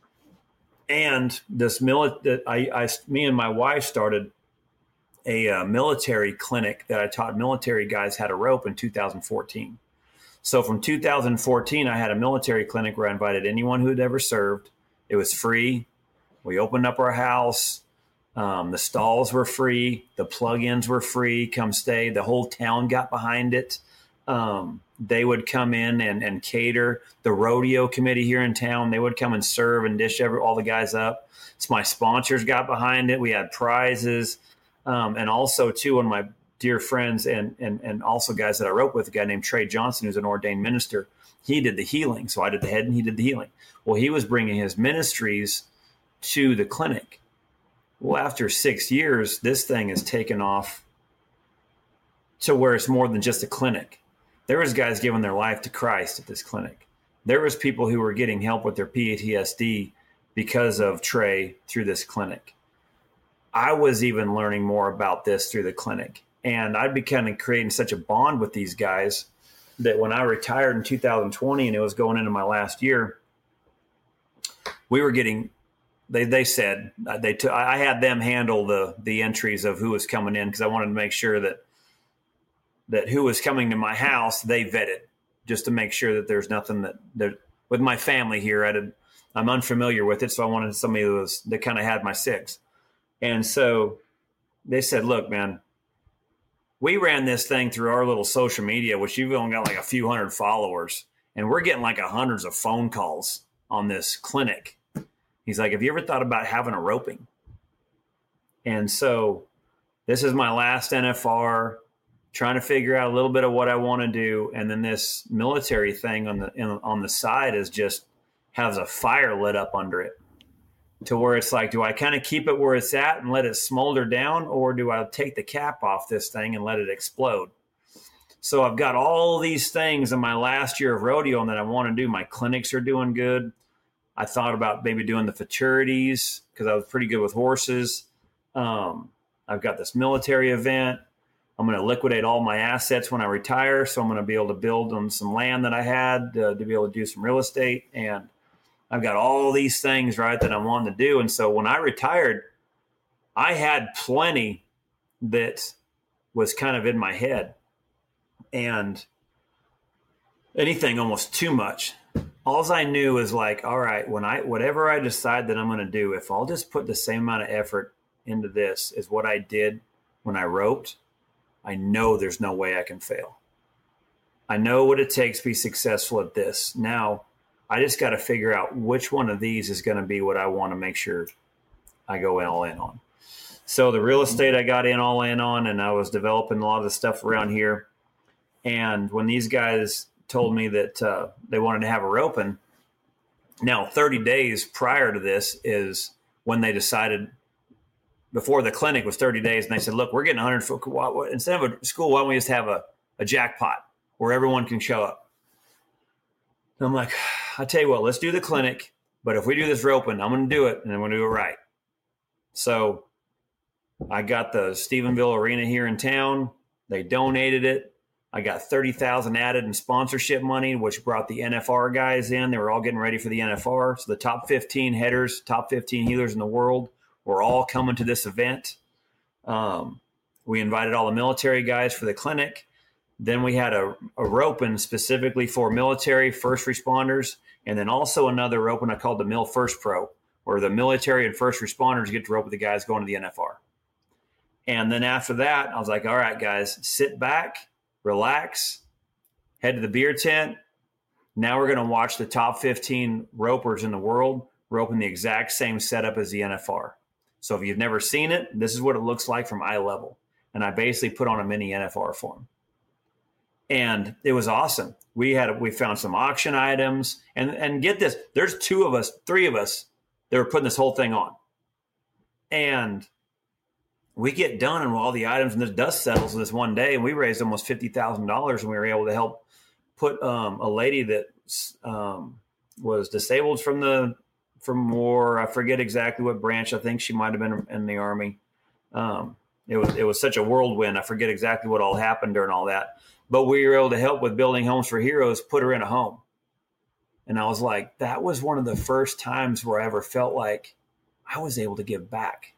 And this me and my wife started a military clinic that I taught military guys how to rope in 2014. So from 2014, I had a military clinic where I invited anyone who had ever served. It was free. We opened up our house. The stalls were free. The plug-ins were free. Come stay. The whole town got behind it. They would come in and cater. The rodeo committee here in town, they would come and serve and dish all the guys up. So my sponsors got behind it. We had prizes. And also, too, one of my dear friends and also guys that I rope with, a guy named Trey Johnson, who's an ordained minister, he did the healing. So I did the head and he did the healing. Well, he was bringing his ministries to the clinic. Well, after 6 years, this thing has taken off to where it's more than just a clinic. There was guys giving their life to Christ at this clinic. There was people who were getting help with their PTSD because of Trey through this clinic. I was even learning more about this through the clinic. And I'd be kind of creating such a bond with these guys that when I retired in 2020 and it was going into my last year, we were getting, they said, I had them handle the entries of who was coming in because I wanted to make sure that who was coming to my house, they vetted just to make sure that there's nothing that with my family here, I'm unfamiliar with it. So I wanted somebody that kind of had my six. And so they said, look, man, we ran this thing through our little social media, which you've only got like a few hundred followers, and we're getting like hundreds of phone calls on this clinic. He's like, have you ever thought about having a roping? And so this is my last NFR, trying to figure out a little bit of what I want to do. And then this military thing on the side is just has a fire lit up under it. To where it's like, do I kind of keep it where it's at and let it smolder down, or do I take the cap off this thing and let it explode? So I've got all these things in my last year of rodeo that I want to do. My clinics are doing good. I thought about maybe doing the futurities because I was pretty good with horses. I've got this military event. I'm going to liquidate all my assets when I retire. So I'm going to be able to build on some land that I had to be able to do some real estate. And I've got all these things, right, that I wanted to do. And so when I retired, I had plenty that was kind of in my head. And anything almost too much. All I knew is like, all right, whatever I decide that I'm going to do, if I'll just put the same amount of effort into this as what I did when I roped, I know there's no way I can fail. I know what it takes to be successful at this. Now, I just got to figure out which one of these is going to be what I want to make sure I go all in on. So the real estate I got all in on, and I was developing a lot of the stuff around here. And when these guys told me that they wanted to have a roping, now 30 days prior to this is when they decided, before the clinic was 30 days, and they said, look, we're getting 100 foot. Instead of a school, why don't we just have a jackpot where everyone can show up? And I'm like, I tell you what, let's do the clinic. But if we do this roping, I'm going to do it, and I'm going to do it right. So I got the Stephenville Arena here in town. They donated it. I got $30,000 added in sponsorship money, which brought the NFR guys in. They were all getting ready for the NFR. So the top 15 headers, top 15 healers in the world were all coming to this event. We invited all the military guys for the clinic. Then we had a roping specifically for military first responders, and then also another roping I called the Mil First Pro, where the military and first responders get to rope with the guys going to the NFR. And then after that, I was like, all right, guys, sit back, relax, head to the beer tent. Now we're going to watch the top 15 ropers in the world roping the exact same setup as the NFR. So if you've never seen it, this is what it looks like from eye level. And I basically put on a mini NFR for them. And it was awesome. We found some auction items, and get this, there's three of us that were putting this whole thing on. And we get done and all the items and the dust settles this one day, and we raised almost $50,000, and we were able to help put a lady that was disabled from war. I forget exactly what branch. I think she might have been in the Army. It was such a whirlwind. I forget exactly what all happened during all that. But we were able to help with building homes for heroes, put her in a home. And I was like, that was one of the first times where I ever felt like I was able to give back.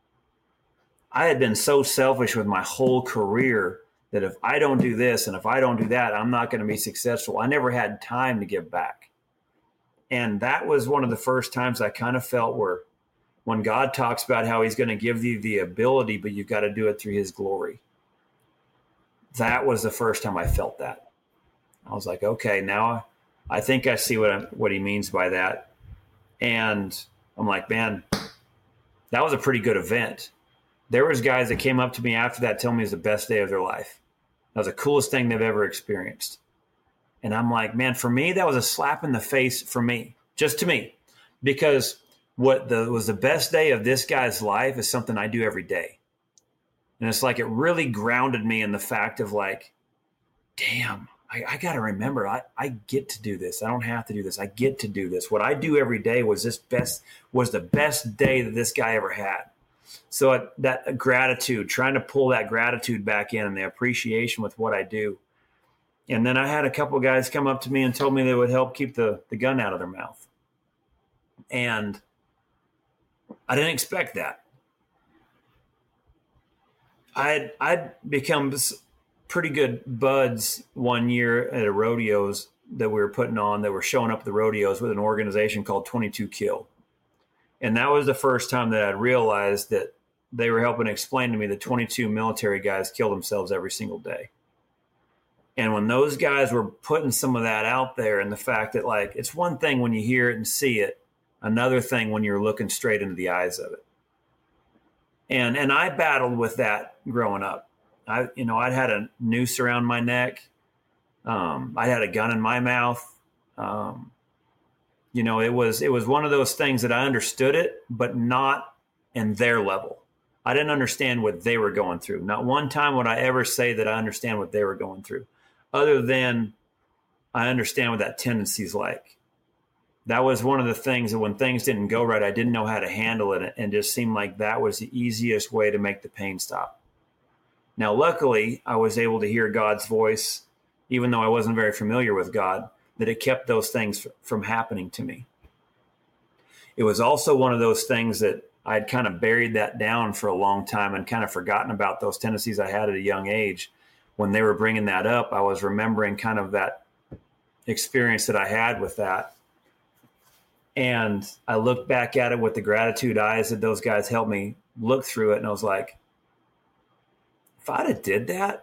I had been so selfish with my whole career that if I don't do this and if I don't do that, I'm not going to be successful. I never had time to give back. And that was one of the first times I kind of felt where when God talks about how he's going to give you the ability, but you've got to do it through his glory. That was the first time I felt that. I was like, okay, now I think I see what he means by that. And I'm like, man, that was a pretty good event. There was guys that came up to me after that telling me it was the best day of their life. That was the coolest thing they've ever experienced. And I'm like, man, for me, that was a slap in the face for me, just to me, because what was the best day of this guy's life is something I do every day. And it's like it really grounded me in the fact of like, damn, I got to remember, I get to do this. I don't have to do this. I get to do this. What I do every day was the best day that this guy ever had. So that gratitude, trying to pull that gratitude back in and the appreciation with what I do. And then I had a couple of guys come up to me and told me they would help keep the gun out of their mouth. And I didn't expect that. I'd become pretty good buds one year at a rodeos that we were putting on, that were showing up at the rodeos with an organization called 22 Kill. And that was the first time that I realized that they were helping explain to me that 22 military guys kill themselves every single day. And when those guys were putting some of that out there, and the fact that, like, it's one thing when you hear it and see it, another thing when you're looking straight into the eyes of it. And I battled with that growing up. I'd had a noose around my neck. I had a gun in my mouth. It was one of those things that I understood it, but not in their level. I didn't understand what they were going through. Not one time would I ever say that I understand what they were going through, other than I understand what that tendency is like. That was one of the things that when things didn't go right, I didn't know how to handle it, and just seemed like that was the easiest way to make the pain stop. Now, luckily, I was able to hear God's voice, even though I wasn't very familiar with God, that it kept those things from happening to me. It was also one of those things that I'd kind of buried that down for a long time and kind of forgotten about those tendencies I had at a young age. When they were bringing that up, I was remembering kind of that experience that I had with that. And I looked back at it with the gratitude eyes that those guys helped me look through it. And I was like, if I'd have did that,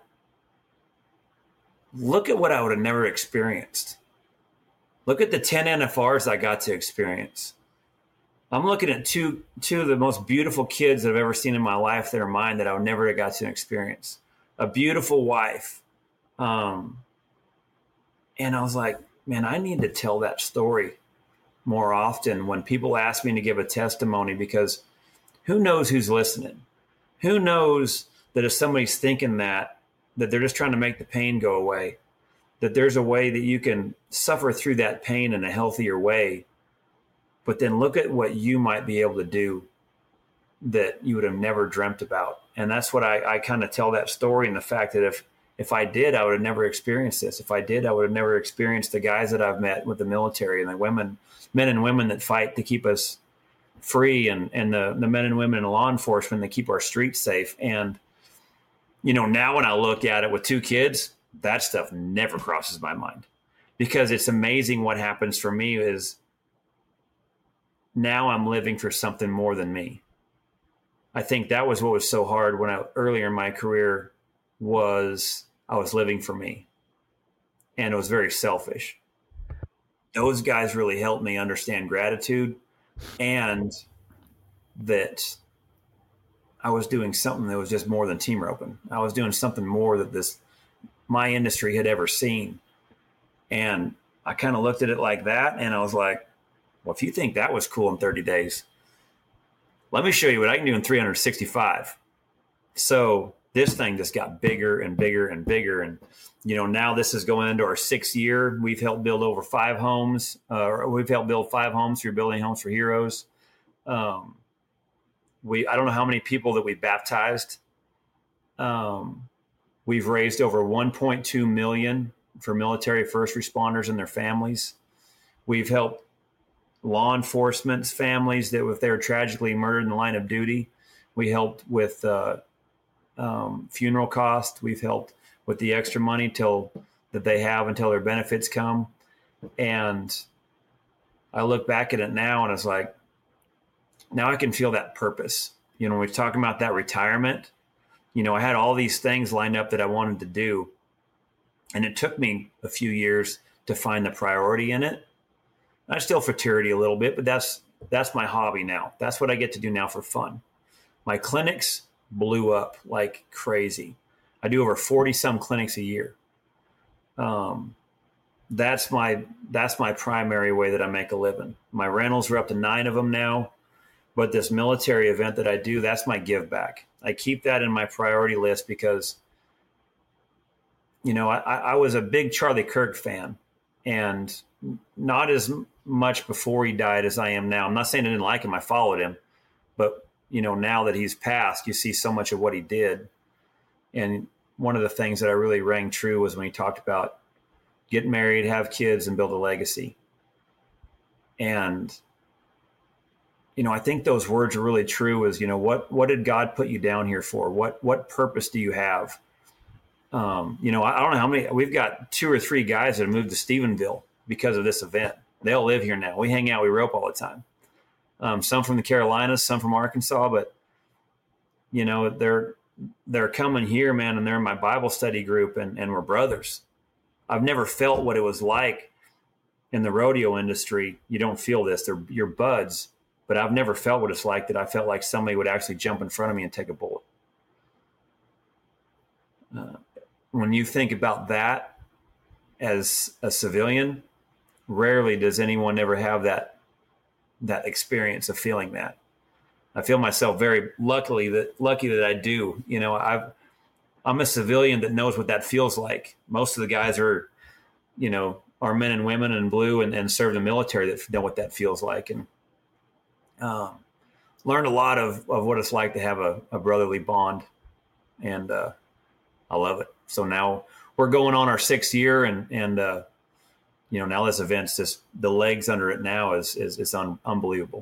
look at what I would have never experienced. Look at the 10 NFRs I got to experience. I'm looking at two of the most beautiful kids that I've ever seen in my life that are mine that I would never have got to experience. A beautiful wife. And I was like, man, I need to tell that story more often when people ask me to give a testimony, because who knows who's listening? Who knows that if somebody's thinking that they're just trying to make the pain go away, that there's a way that you can suffer through that pain in a healthier way, but then look at what you might be able to do that you would have never dreamt about. And that's what I kind of tell that story, and the fact that if I did, I would have never experienced this. If I did, I would have never experienced the guys that I've met with the military and the men and women that fight to keep us free, and the men and women in law enforcement that keep our streets safe. And, now when I look at it with two kids, that stuff never crosses my mind, because it's amazing what happens for me is now I'm living for something more than me. I think that was what was so hard when earlier in my career was I was living for me, and it was very selfish. Those guys really helped me understand gratitude, and that I was doing something that was just more than team roping. I was doing something more that my industry had ever seen. And I kind of looked at it like that, and I was like, well, if you think that was cool in 30 days, let me show you what I can do in 365. So this thing just got bigger and bigger and bigger. And, now this is going into our 6th year. We've helped build over 5 homes. We've helped build 5 homes through Building Homes for Heroes. I don't know how many people that we baptized. We've raised over $1.2 million for military first responders and their families. We've helped law enforcement's families that if they were tragically murdered in the line of duty. We helped with funeral costs. We've helped with the extra money that they have until their benefits come. And I look back at it now and it's like, now I can feel that purpose. When we're talking about that retirement, I had all these things lined up that I wanted to do. And it took me a few years to find the priority in it. I still fraternity a little bit, but that's my hobby now. That's what I get to do now for fun. My clinics blew up like crazy. I do over 40 some clinics a year. That's my primary way that I make a living. My rentals are up to 9 of them now, but this military event that I do, that's my give back. I keep that in my priority list because, I was a big Charlie Kirk fan, and not as much before he died as I am now. I'm not saying I didn't like him. I followed him, but now that he's passed, you see so much of what he did. And one of the things that I really rang true was when he talked about get married, have kids, and build a legacy. And, I think those words are really true is, what did God put you down here for? What purpose do you have? I don't know how many, we've got 2 or 3 guys that have moved to Stephenville because of this event. They all live here now. We hang out, we rope all the time. Some from the Carolinas, some from Arkansas, but they're coming here, man, and they're in my Bible study group, and we're brothers. I've never felt what it was like in the rodeo industry. You don't feel this. They're your buds, but I've never felt what it's like that I felt like somebody would actually jump in front of me and take a bullet. When you think about that as a civilian, rarely does anyone ever have that experience of feeling that. I feel myself very lucky that I do. I'm a civilian that knows what that feels like. Most of the guys are men and women in blue and serve the military that know what that feels like, and learned a lot of what it's like to have a brotherly bond, and I love it. So now we're going on our 6th year, and now this event's just the legs under it now is unbelievable.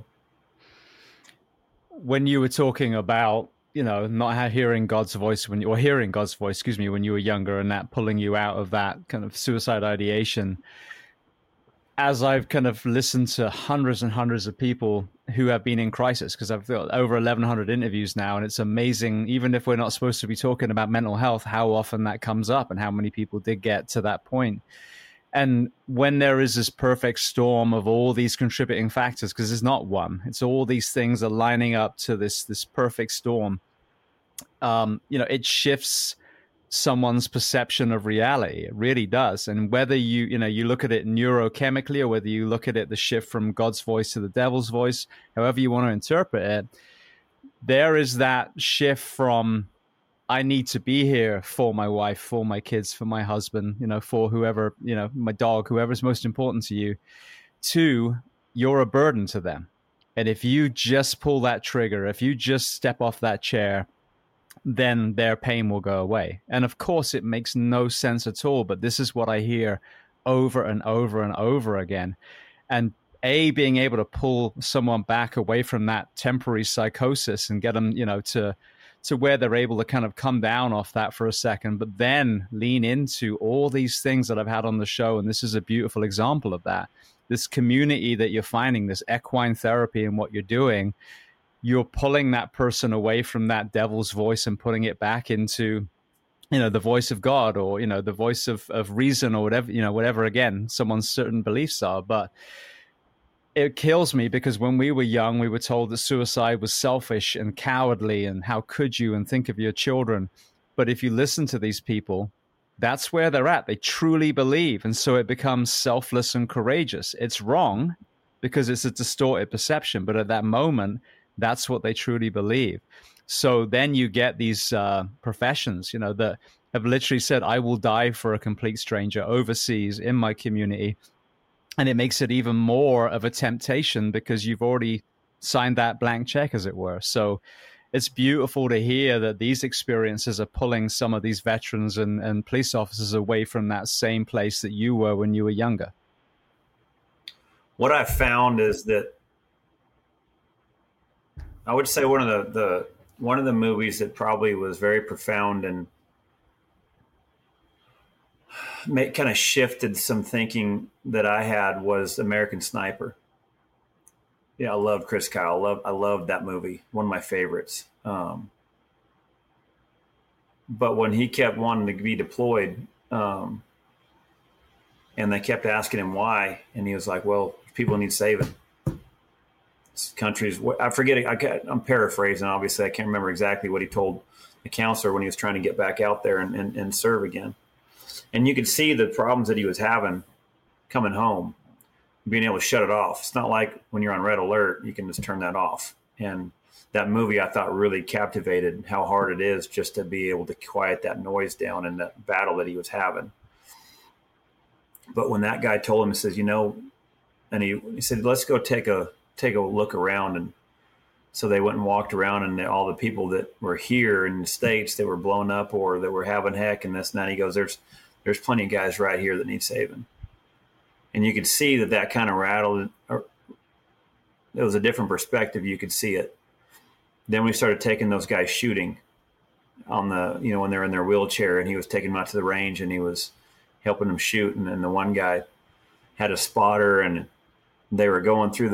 When you were talking about, not hearing God's voice when you were younger, and that pulling you out of that kind of suicide ideation, as I've kind of listened to hundreds and hundreds of people who have been in crisis, because I've got over 1,100 interviews now, and it's amazing, even if we're not supposed to be talking about mental health, how often that comes up and how many people did get to that point. And when there is this perfect storm of all these contributing factors, because there's not one, it's all these things are lining up to this perfect storm, it shifts someone's perception of reality. It really does. And whether you look at it neurochemically, or whether you look at it, the shift from God's voice to the devil's voice, however you want to interpret it, there is that shift from, I need to be here for my wife, for my kids, for my husband, for whoever, my dog, whoever's most important to you, to you're a burden to them. And if you just pull that trigger, if you just step off that chair, then their pain will go away. And of course, it makes no sense at all, but this is what I hear over and over and over again. And being able to pull someone back away from that temporary psychosis and get them, to to where they're able to kind of come down off that for a second, but then lean into all these things that I've had on the show. And this is a beautiful example of that. This community that you're finding, this equine therapy and what you're doing, you're pulling that person away from that devil's voice and putting it back into, the voice of God, or, the voice of reason, or whatever, whatever, again, someone's certain beliefs are. But it kills me because when we were young, we were told that suicide was selfish and cowardly, and how could you, and think of your children. But if you listen to these people, that's where they're at. They truly believe. And so it becomes selfless and courageous. It's wrong because it's a distorted perception. But at that moment, that's what they truly believe. So then you get these professions, that have literally said, I will die for a complete stranger overseas in my community. And it makes it even more of a temptation because you've already signed that blank check, as it were. So it's beautiful to hear that these experiences are pulling some of these veterans and police officers away from that same place that you were when you were younger. What I found is that I would say one of the movies that probably was very profound and kind of shifted some thinking that I had was American Sniper. Yeah, I love Chris Kyle. I love that movie. One of my favorites. But when he kept wanting to be deployed, and they kept asking him why, and he was like, "Well, people need saving." Countries, I forget it. I'm paraphrasing. Obviously, I can't remember exactly what he told the counselor when he was trying to get back out there and serve again. And you could see the problems that he was having coming home, being able to shut it off. It's not like when you're on red alert, you can just turn that off. And that movie, I thought, really captivated how hard it is just to be able to quiet that noise down in that battle that he was having. But when that guy told him, he says, and he said, let's go take a look around. And so they went and walked around, and all the people that were here in the States that were blown up or that were having heck and this and that, he goes, there's plenty of guys right here that need saving. And you could see that kind of rattled. It was a different perspective. You could see it. Then we started taking those guys shooting on when they're in their wheelchair, and he was taking them out to the range and he was helping them shoot. And then the one guy had a spotter, and they were going through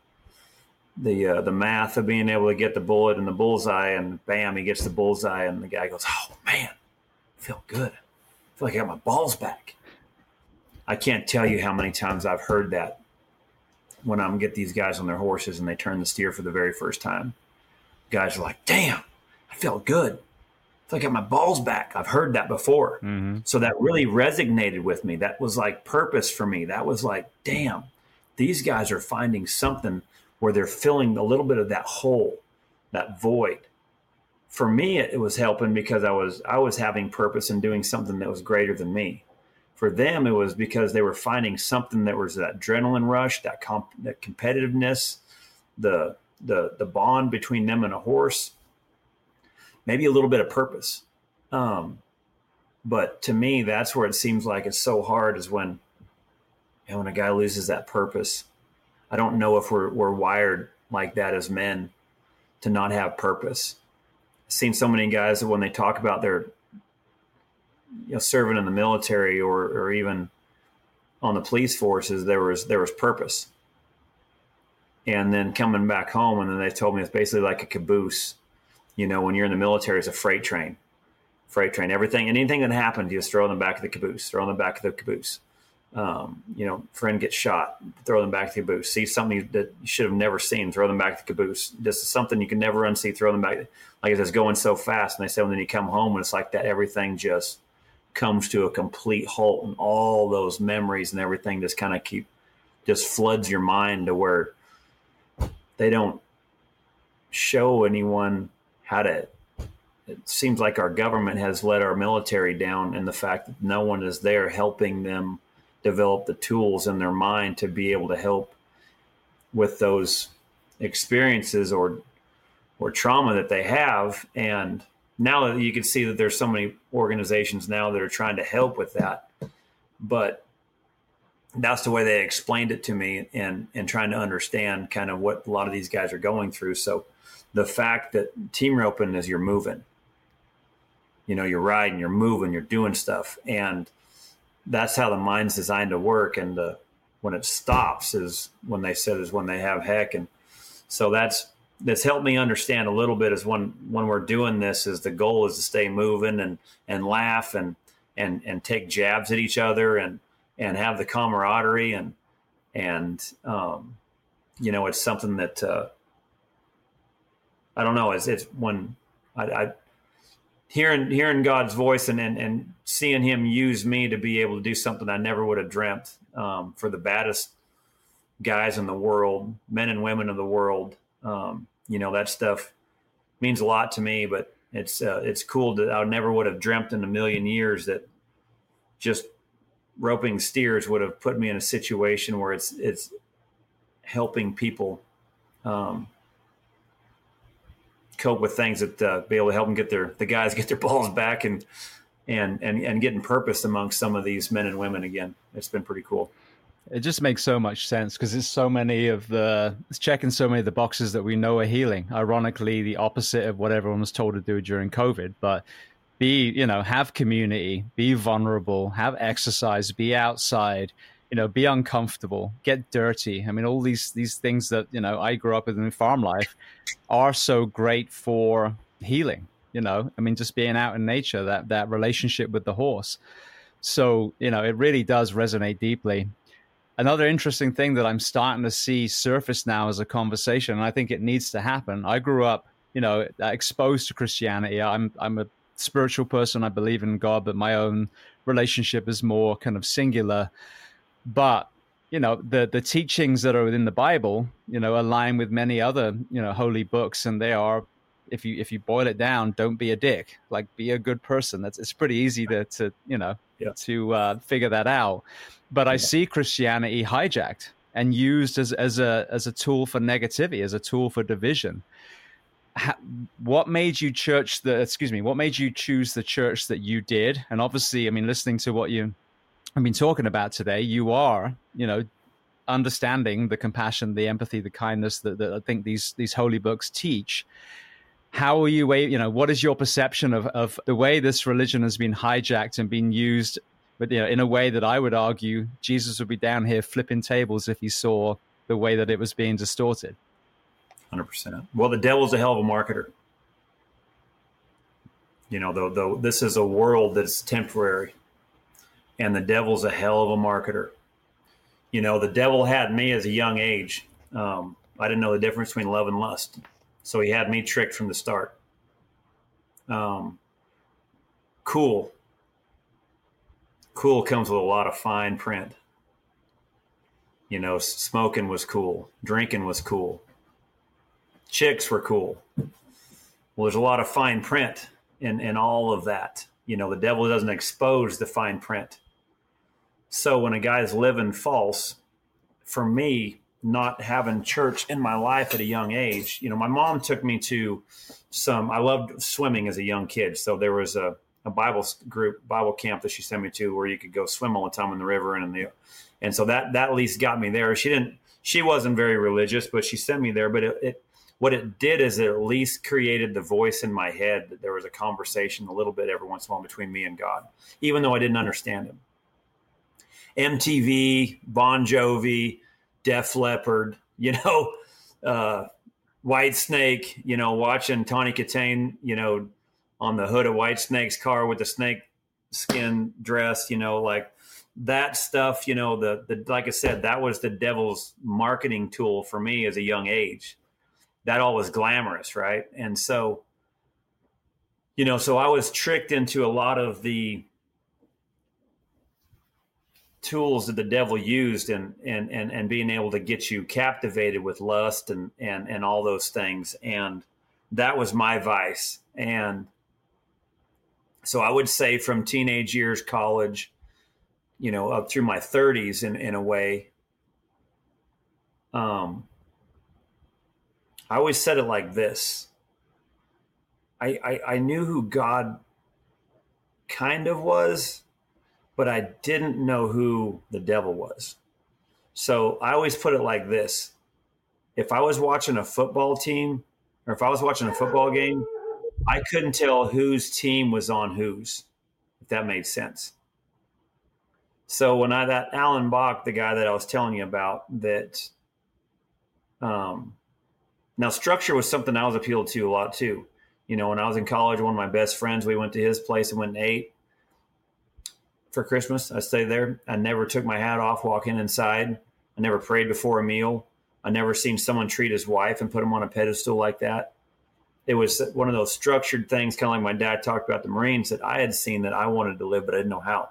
the math of being able to get the bullet in the bullseye, and bam, he gets the bullseye, and the guy goes, "Oh man, I feel good. I feel like I got my balls back." I can't tell you how many times I've heard that when I'm get these guys on their horses and they turn the steer for the very first time. Guys are like, "Damn, I felt good. I feel like I got my balls back." I've heard that before. Mm-hmm. So that really resonated with me. That was like purpose for me. That was like, damn, these guys are finding something where they're filling a little bit of that hole, that void. For me, it was helping because I was having purpose and doing something that was greater than me. For them, it was because they were finding something that was that adrenaline rush, that competitiveness, the bond between them and a horse, maybe a little bit of purpose. But to me, that's where it seems like it's so hard, is when a guy loses that purpose. I don't know if we're wired like that as men to not have purpose. I've seen so many guys that when they talk about their serving in the military or even on the police forces, there was purpose. And then coming back home, and then they told me it's basically like a caboose. When you're in the military, it's a freight train. Anything that happens, you just throw in the back of the caboose, friend gets shot, throw them back to the caboose. See something that you should have never seen, throw them back to the caboose. Just something you can never unsee, throw them back. Like it's going so fast. And they say when you come home, and it's like that, everything just comes to a complete halt, and all those memories and everything just kind of just floods your mind to where they don't show anyone how to. It seems like our government has let our military down, and the fact that no one is there helping them develop the tools in their mind to be able to help with those experiences or trauma that they have. And now that you can see that there's so many organizations now that are trying to help with that, but that's the way they explained it to me, and trying to understand kind of what a lot of these guys are going through. So the fact that team roping is you're moving, you're riding, you're moving, you're doing stuff. And that's how the mind's designed to work. And when it stops is when they have heck. And so that's helped me understand a little bit is when we're doing this is the goal is to stay moving and laugh and take jabs at each other and have the camaraderie and it's something that I don't know. It's when I hearing God's voice and seeing Him use me to be able to do something I never would have dreamt for the baddest guys in the world, men and women of the world. That stuff means a lot to me. But it's cool that I never would have dreamt in a million years that just roping steers would have put me in a situation where it's helping people cope with things that be able to help them get the guys get their balls back and getting purpose amongst some of these men and women again. It's been pretty cool. It just makes so much sense because it's checking so many of the boxes that we know are healing. Ironically, the opposite of what everyone was told to do during COVID, but have community, be vulnerable, have exercise, be outside, be uncomfortable, get dirty. I mean, all these things that, I grew up with in farm life are so great for healing, I mean, just being out in nature, that relationship with the horse. So, it really does resonate deeply. Another interesting thing that I'm starting to see surface now as a conversation, and I think it needs to happen. I grew up, exposed to Christianity. I'm a spiritual person. I believe in God, but my own relationship is more kind of singular. But, the teachings that are within the Bible, align with many other, holy books. And they are, if you boil it down, don't be a dick, like be a good person. It's pretty easy to figure that out. But I see Christianity hijacked and used as a tool for negativity, as a tool for division. What made you choose the church that you did? And obviously, I mean, listening to what you have been talking about today, you are, understanding the compassion, the empathy, the kindness that I think these holy books teach. How are you, what is your perception of the way this religion has been hijacked and been used, but in a way that I would argue Jesus would be down here flipping tables if he saw the way that it was being distorted? 100%. Well, the devil's a hell of a marketer. Though this is a world that's temporary, and the devil's a hell of a marketer. The devil had me as a young age. I didn't know the difference between love and lust. So he had me tricked from the start. Cool comes with a lot of fine print. Smoking was cool. Drinking was cool. Chicks were cool. Well, there's a lot of fine print in all of that. The devil doesn't expose the fine print. So when a guy's living false, for me, not having church in my life at a young age, my mom took me to I loved swimming as a young kid. So there was a Bible camp that she sent me to where you could go swim all the time in the river. And so that at least got me there. She wasn't very religious, but she sent me there. But what it did is it at least created the voice in my head that there was a conversation a little bit every once in a while between me and God, even though I didn't understand him. MTV, Bon Jovi, Def Leppard, Whitesnake, watching Tawny Katane, on the hood of Whitesnake's car with the snake skin dress, like that stuff, like I said, that was the devil's marketing tool for me as a young age. That all was glamorous, right? And so, so I was tricked into a lot of the tools that the devil used and being able to get you captivated with lust and all those things. And that was my vice. And so I would say from teenage years, college, up through my 30s in a way, I always said it like this. I knew who God kind of was, but I didn't know who the devil was. So I always put it like this. If I was watching a football team or if I was watching a football game, I couldn't tell whose team was on whose, if that made sense. So when that Alan Bach, the guy that I was telling you about, that now structure was something I was appealed to a lot too. You know, when I was in college, one of my best friends, we went to his place and went and ate for Christmas. I stayed there. I never took my hat off walking inside. I never prayed before a meal. I never seen someone treat his wife and put him on a pedestal like that. It was one of those structured things, kind of like my dad talked about the Marines, that I had seen that I wanted to live, but I didn't know how.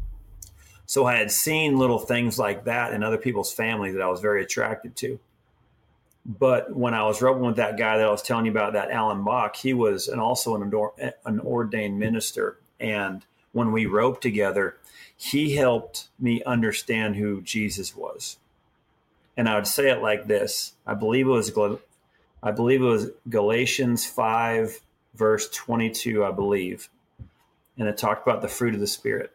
So I had seen little things like that in other people's families that I was very attracted to. But when I was roping with that guy that I was telling you about, that Alan Bach, he was also an ordained minister. And when we roped together, he helped me understand who Jesus was. And I would say it like this. I believe it was Galatians 5, verse 22, I believe. And it talked about the fruit of the Spirit.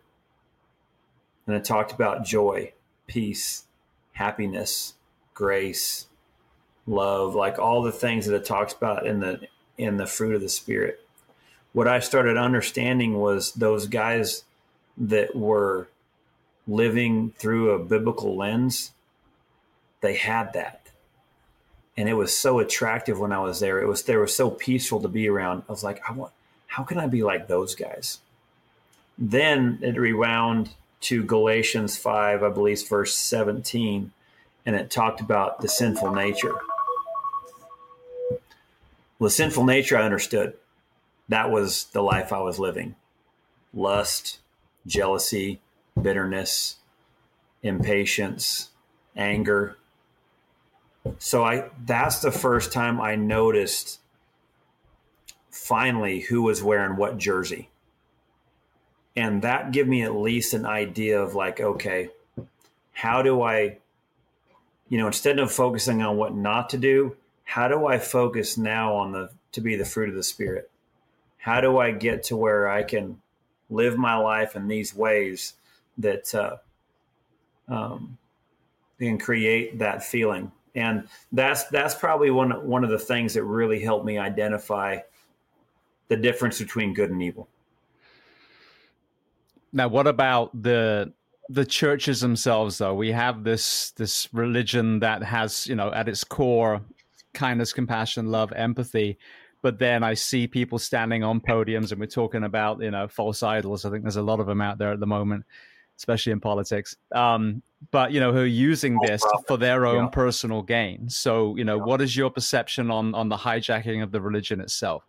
And it talked about joy, peace, happiness, grace, love, like all the things that it talks about in the fruit of the Spirit. What I started understanding was those guys that were living through a biblical lens, they had that. And it was so attractive when I was there. They were so peaceful to be around. I was like, how can I be like those guys? Then it rewound to Galatians 5, I believe, verse 17, and it talked about the sinful nature. Well, the sinful nature, I understood. That was the life I was living. Lust, jealousy, bitterness, impatience, anger. So that's the first time I noticed finally who was wearing what jersey. And that gave me at least an idea of like, okay, how do I, instead of focusing on what not to do, how do I focus now on to be the fruit of the Spirit? How do I get to where I can live my life in these ways that can create that feeling? And that's probably one of the things that really helped me identify the difference between good and evil. Now, what about the churches themselves, though? We have this religion that has, at its core, kindness, compassion, love, empathy. But then I see people standing on podiums and we're talking about, false idols. I think there's a lot of them out there at the moment, especially in politics. But, who are using this for their own personal gain. So, what is your perception on the hijacking of the religion itself?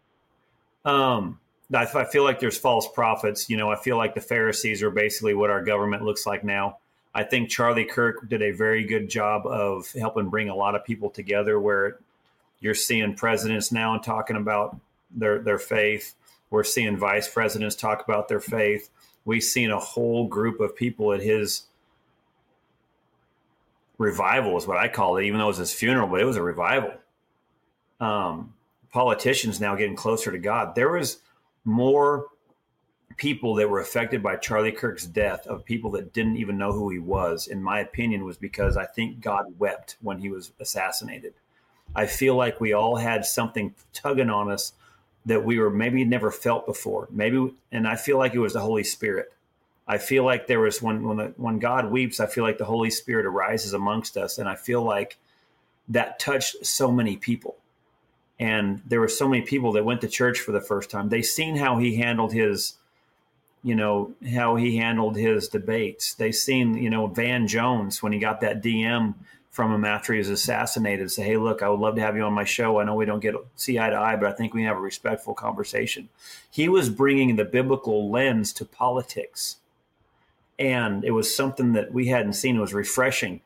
I feel like there's false prophets. I feel like the Pharisees are basically what our government looks like now. I think Charlie Kirk did a very good job of helping bring a lot of people together, where you're seeing presidents now talking about their faith. We're seeing vice presidents talk about their faith. We've seen a whole group of people at his revival is what I call it, even though it was his funeral, but it was a revival. Politicians now getting closer to God. There was more people that were affected by Charlie Kirk's death of people that didn't even know who he was, in my opinion, was because I think God wept when he was assassinated. I feel like we all had something tugging on us that we were maybe never felt before. And I feel like it was the Holy Spirit. I feel like there was when God weeps, I feel like the Holy Spirit arises amongst us. And I feel like that touched so many people. And there were so many people that went to church for the first time. They seen how he handled his debates. They seen, Van Jones, when he got that DM from him after he was assassinated, say, hey, look, I would love to have you on my show. I know we don't see eye to eye, but I think we can have a respectful conversation. He was bringing the biblical lens to politics. And it was something that we hadn't seen. It was refreshing.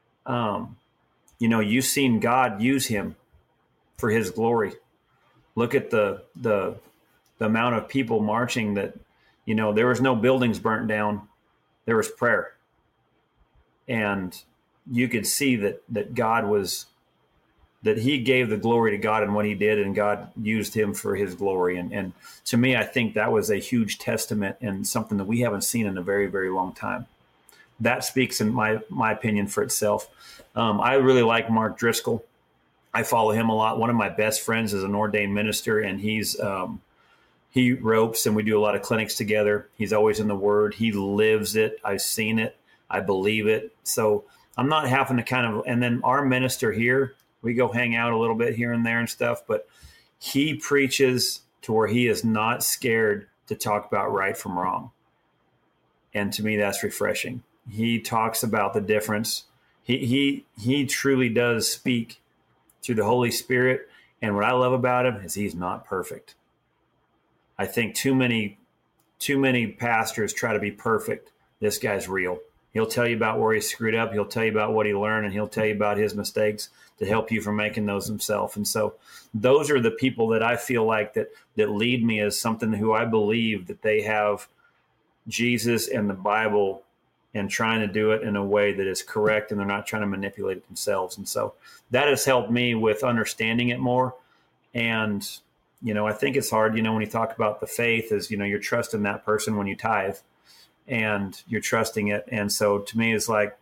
You've seen God use him for his glory. Look at the amount of people marching that, there was no buildings burnt down. There was prayer. And you could see that God that he gave the glory to God in what he did, and God used him for his glory. And to me, I think that was a huge testament and something that we haven't seen in a very, very long time. That speaks, in my opinion, for itself. I really like Mark Driscoll. I follow him a lot. One of my best friends is an ordained minister, and he ropes, and we do a lot of clinics together. He's always in the Word. He lives it. I've seen it. I believe it. So I'm not having to kind of, and then our minister here, we go hang out a little bit here and there and stuff, but he preaches to where he is not scared to talk about right from wrong. And to me, that's refreshing. He talks about the difference. He truly does speak through the Holy Spirit. And what I love about him is he's not perfect. I think too many pastors try to be perfect. This guy's real. He'll tell you about where he screwed up. He'll tell you about what he learned, and he'll tell you about his mistakes to help you from making those himself. And so those are the people that I feel like that lead me as something who I believe that they have Jesus and the Bible and trying to do it in a way that is correct, and they're not trying to manipulate it themselves. And so that has helped me with understanding it more. And, I think it's hard, when you talk about the faith is, you're trusting that person when you tithe and you're trusting it. And so to me, it's like,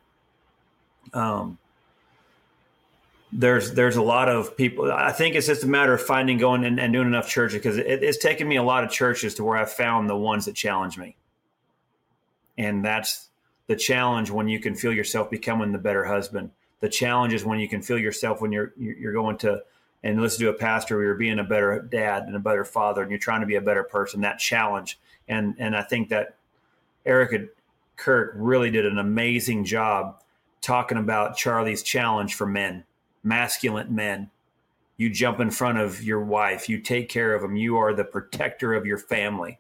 there's a lot of people. I think it's just a matter of going and doing enough churches, because it's taken me a lot of churches to where I've found the ones that challenge me. And that's the challenge when you can feel yourself becoming the better husband. The challenge is when you can feel yourself when you're going to and listen to a pastor where you're being a better dad and a better father, and you're trying to be a better person. That challenge. And I think that Erica Kirk really did an amazing job talking about Charlie's challenge for men, masculine men. You jump in front of your wife. You take care of them. You are the protector of your family.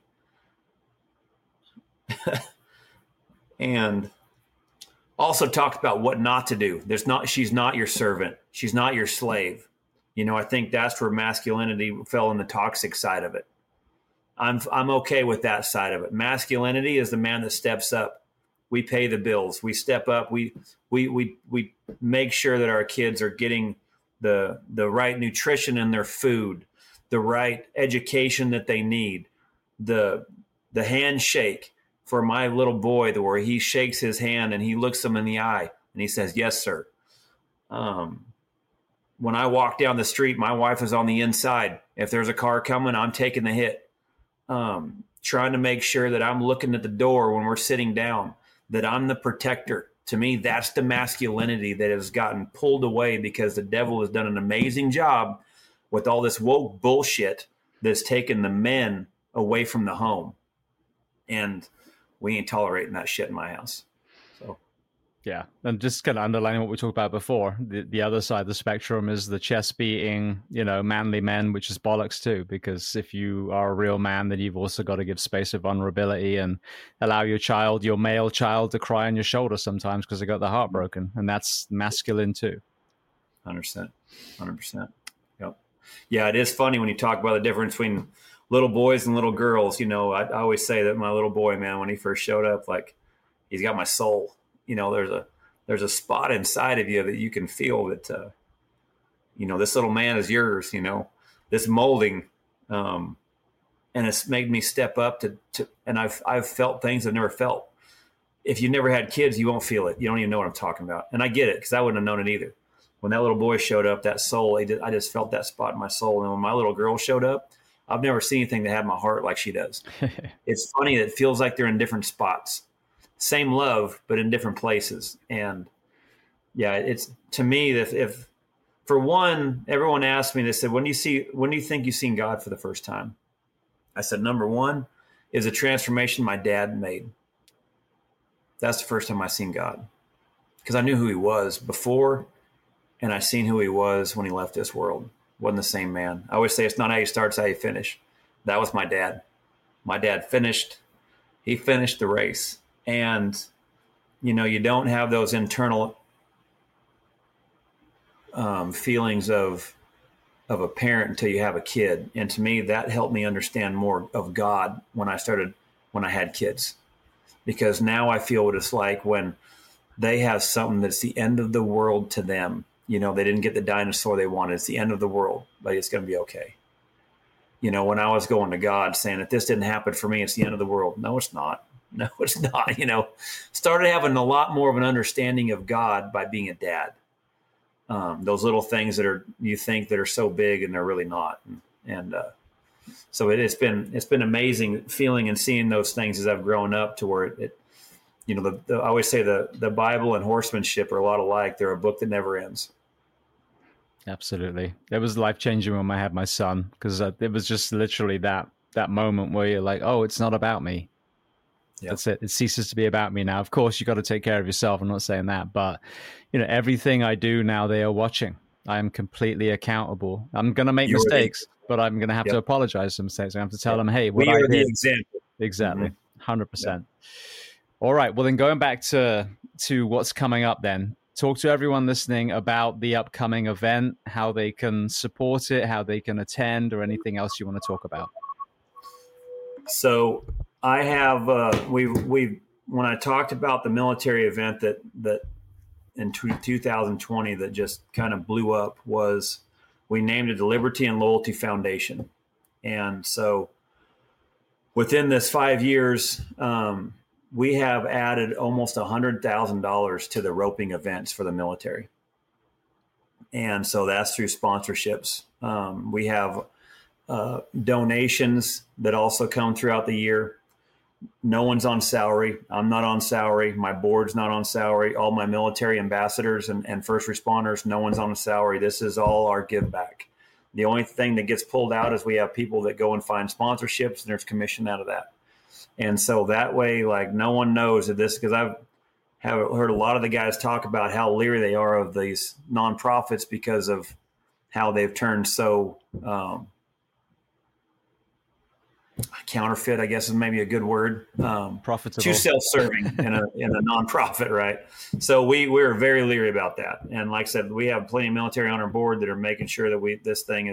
And also talked about what not to do. She's not your servant. She's not your slave. I think that's where masculinity fell in the toxic side of it. I'm okay with that side of it. Masculinity is the man that steps up. We pay the bills. We step up. We make sure that our kids are getting the right nutrition in their food, the right education that they need, the handshake for my little boy, where he shakes his hand and he looks him in the eye and he says, "Yes, sir." When I walk down the street, my wife is on the inside. If there's a car coming, I'm taking the hit. Trying to make sure that I'm looking at the door when we're sitting down, that I'm the protector. To me, that's the masculinity that has gotten pulled away because the devil has done an amazing job with all this woke bullshit that's taken the men away from the home. And we ain't tolerating that shit in my house. So, yeah. And just kind of underlining what we talked about before, the other side of the spectrum is the chest beating, manly men, which is bollocks too, because if you are a real man, then you've also got to give space of vulnerability and allow your male child to cry on your shoulder sometimes because they got their heart broken. And that's masculine too. 100%. Yep. Yeah. It is funny when you talk about the difference between little boys and little girls. I always say that my little boy, man, when he first showed up, like, he's got my soul. There's a spot inside of you that you can feel that, this little man is yours, this molding. And it's made me step up to and I've felt things I've never felt. If you never had kids, you won't feel it. You don't even know what I'm talking about. And I get it, because I wouldn't have known it either. When that little boy showed up, that soul, I just felt that spot in my soul. And when my little girl showed up, I've never seen anything that had my heart like she does. It's funny that it feels like they're in different spots. Same love, but in different places. And yeah, it's to me that if for one, everyone asked me, they said, when do you think you've seen God for the first time? I said, number one is a transformation my dad made. That's the first time I seen God, because I knew who he was before, and I seen who he was when he left this world. Wasn't the same man. I always say it's not how you start, it's how you finish. That was my dad. My dad finished the race. And, you don't have those internal feelings of a parent until you have a kid. And to me, that helped me understand more of God when I had kids, because now I feel what it's like when they have something that's the end of the world to them. They didn't get the dinosaur they wanted. It's the end of the world, but it's going to be okay. When I was going to God saying, if this didn't happen for me, it's the end of the world. No, it's not. No, it's not. Started having a lot more of an understanding of God by being a dad. those little things that you think that are so big and they're really not. And so it's been amazing feeling and seeing those things as I've grown up to where it I always say the Bible and horsemanship are a lot alike. They're a book that never ends. Absolutely. It was life-changing when I had my son, because it was just literally that moment where you're like, oh, it's not about me. Yep. That's it. It ceases to be about me now. Of course, you got to take care of yourself. I'm not saying that, but everything I do now, they are watching. I am completely accountable. I'm going to make mistakes, but I'm going to have to apologize for mistakes. I have to tell them, hey, what I did. We are the example. Exactly. 100%. All right. Well, then going back to what's coming up then, talk to everyone listening about the upcoming event, how they can support it, how they can attend, or anything else you want to talk about. So I have, when I talked about the military event that in 2020 that just kind of blew up, was we named it the Liberty and Loyalty Foundation. And so within this 5 years, we have added almost $100,000 to the roping events for the military. And so that's through sponsorships. We have donations that also come throughout the year. No one's on salary. I'm not on salary. My board's not on salary. All my military ambassadors and first responders, no one's on a salary. This is all our give back. The only thing that gets pulled out is we have people that go and find sponsorships, and there's commission out of that. And so that way, like, no one knows that this, because I've heard a lot of the guys talk about how leery they are of these nonprofits because of how they've turned so counterfeit, I guess is maybe a good word. Profitable. Too self-serving in a nonprofit, right? So we're very leery about that. And like I said, we have plenty of military on our board that are making sure that this thing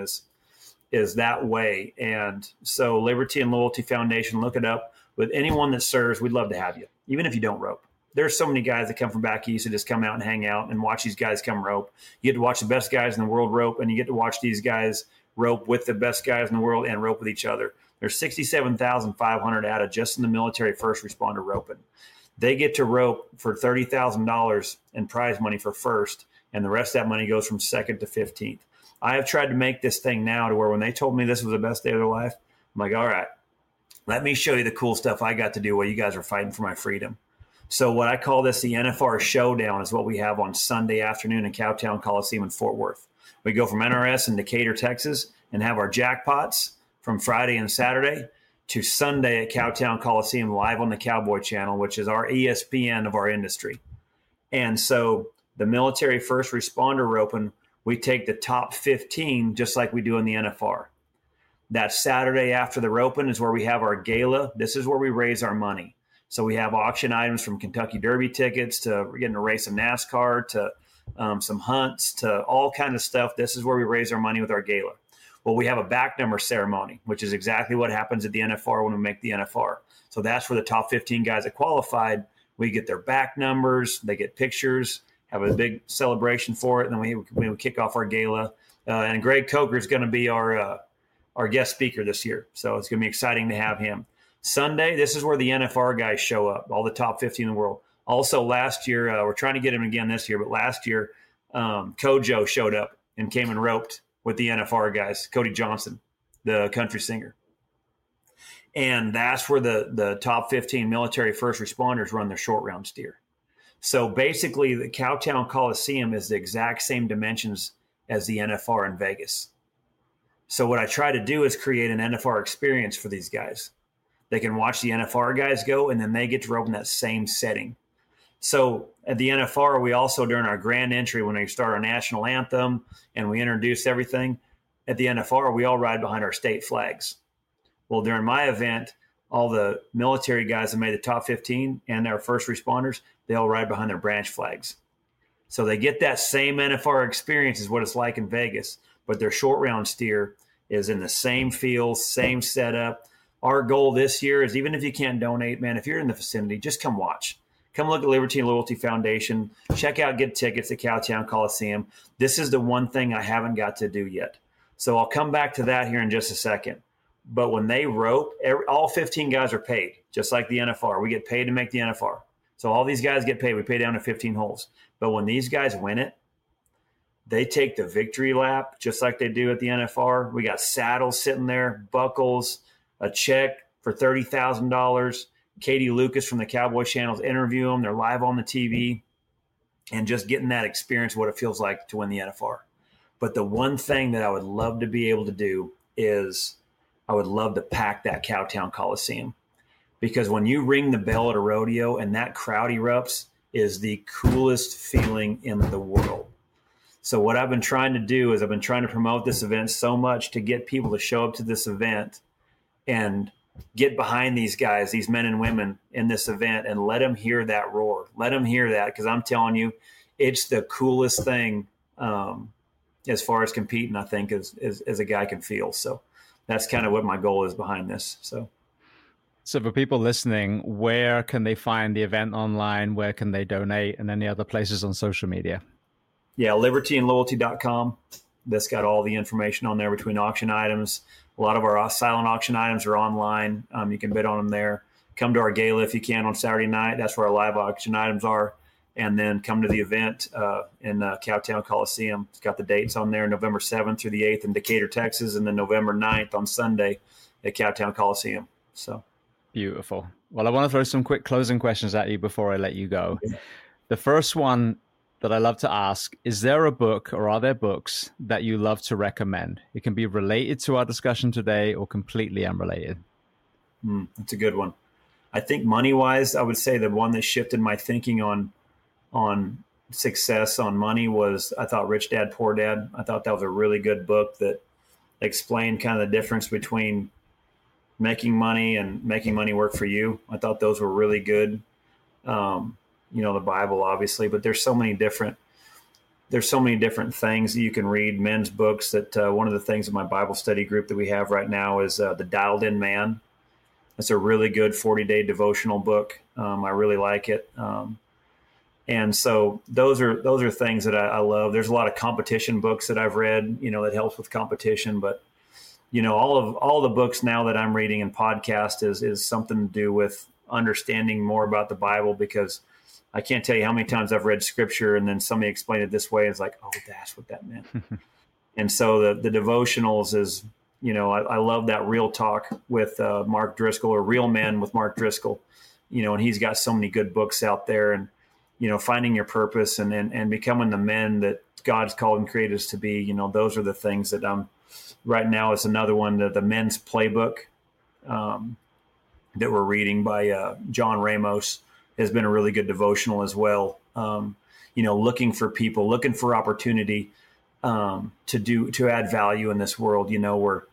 is that way. And so Liberty and Loyalty Foundation, look it up. With anyone that serves, we'd love to have you, even if you don't rope. There's so many guys that come from back east that just come out and hang out and watch these guys come rope. You get to watch the best guys in the world rope, and you get to watch these guys rope with the best guys in the world and rope with each other. There's 67,500 out of just in the military first responder roping. They get to rope for $30,000 in prize money for first, and the rest of that money goes from second to 15th. I have tried to make this thing now to where when they told me this was the best day of their life, I'm like, all right, let me show you the cool stuff I got to do while you guys are fighting for my freedom. So what I call this the NFR Showdown is what we have on Sunday afternoon in Cowtown Coliseum in Fort Worth. We go from NRS in Decatur, Texas, and have our jackpots from Friday and Saturday to Sunday at Cowtown Coliseum live on the Cowboy Channel, which is our ESPN of our industry. And so the military first responder roping, we take the top 15 just like we do in the NFR. That Saturday after the roping is where we have our gala. This is where we raise our money. So we have auction items from Kentucky Derby tickets to we're getting a race of NASCAR to some hunts to all kinds of stuff. This is where we raise our money with our gala. Well, we have a back number ceremony, which is exactly what happens at the NFR when we make the NFR. So that's for the top 15 guys that qualified. We get their back numbers. They get pictures, have a big celebration for it. And then we kick off our gala. And Greg Coker is going to be our guest speaker this year. So it's going to be exciting to have him. Sunday, this is where the NFR guys show up, all the top 50 in the world. Also, last year, we're trying to get him again this year, but last year, Kojo showed up and came and roped with the NFR guys, Cody Johnson, the country singer. And that's where the top 15 military first responders run their short round steer. So basically, the Cowtown Coliseum is the exact same dimensions as the NFR in Vegas. So what I try to do is create an NFR experience for these guys. They can watch the NFR guys go, and then they get to rope in that same setting. So at the NFR, we also, during our grand entry, when we start our national anthem and we introduce everything, at the NFR, we all ride behind our state flags. Well, during my event, all the military guys that made the top 15 and our first responders, they all ride behind their branch flags. So they get that same NFR experience as what it's like in Vegas, but their short round steer is in the same field, same setup. Our goal this year is, even if you can't donate, man, if you're in the vicinity, just come watch. Come look at Liberty and Loyalty Foundation. Check out, get tickets at Cowtown Coliseum. This is the one thing I haven't got to do yet. So I'll come back to that here in just a second. But when they rope, all 15 guys are paid, just like the NFR. We get paid to make the NFR. So all these guys get paid. We pay down to 15 holes. But when these guys win it, They take the victory lap just like they do at the NFR. We got saddles sitting there, buckles, a check for $30,000. Katie Lucas from the Cowboy Channel's interview them. They're live on the TV, and just getting that experience, what it feels like to win the NFR. But the one thing that I would love to be able to do is I would love to pack that Cowtown Coliseum, because when you ring the bell at a rodeo and that crowd erupts is the coolest feeling in the world. So what I've been trying to do is I've been trying to promote this event so much to get people to show up to this event and get behind these guys, these men and women in this event, and let them hear that roar. Let them hear that, because I'm telling you, it's the coolest thing as far as competing, I think, as a guy can feel. So that's kind of what my goal is behind this. So for people listening, where can they find the event online? Where can they donate? And any other places on social media? Yeah, libertyandloyalty.com. That's got all the information on there between auction items. A lot of our silent auction items are online. You can bid on them there. Come to our gala if you can on Saturday night. That's where our live auction items are. And then come to the event in Cowtown Coliseum. It's got the dates on there, November 7th through the 8th in Decatur, Texas, and then November 9th on Sunday at Cowtown Coliseum. So beautiful. Well, I want to throw some quick closing questions at you before I let you go. The first one that I love to ask, is there a book or are there books that you love to recommend? It can be related to our discussion today or completely unrelated. That's a good one. I think money-wise, I would say the one that shifted my thinking on success on money was, I thought, Rich Dad, Poor Dad. I thought that was a really good book that explained kind of the difference between making money and making money work for you. I thought those were really good. The Bible, obviously, but there's so many different things that you can read. Men's books that one of the things in my Bible study group that we have right now is the Dialed In Man. It's a really good 40-day devotional book. I really like it. And so those are things that I love. There's a lot of competition books that I've read, that helps with competition. But, all the books now that I'm reading and podcast is something to do with understanding more about the Bible, because I can't tell you how many times I've read scripture and then somebody explained it this way. It's like, oh, that's what that meant. And so the devotionals is, I love that Real Talk with Mark Driscoll, or Real Men with Mark Driscoll, and he's got so many good books out there, and, finding your purpose and becoming the men that God's called and created us to be. Those are the things that I'm right now. It's another one, the Men's Playbook that we're reading by John Ramos has been a really good devotional as well. Looking for people, looking for opportunity to add value in this world. Where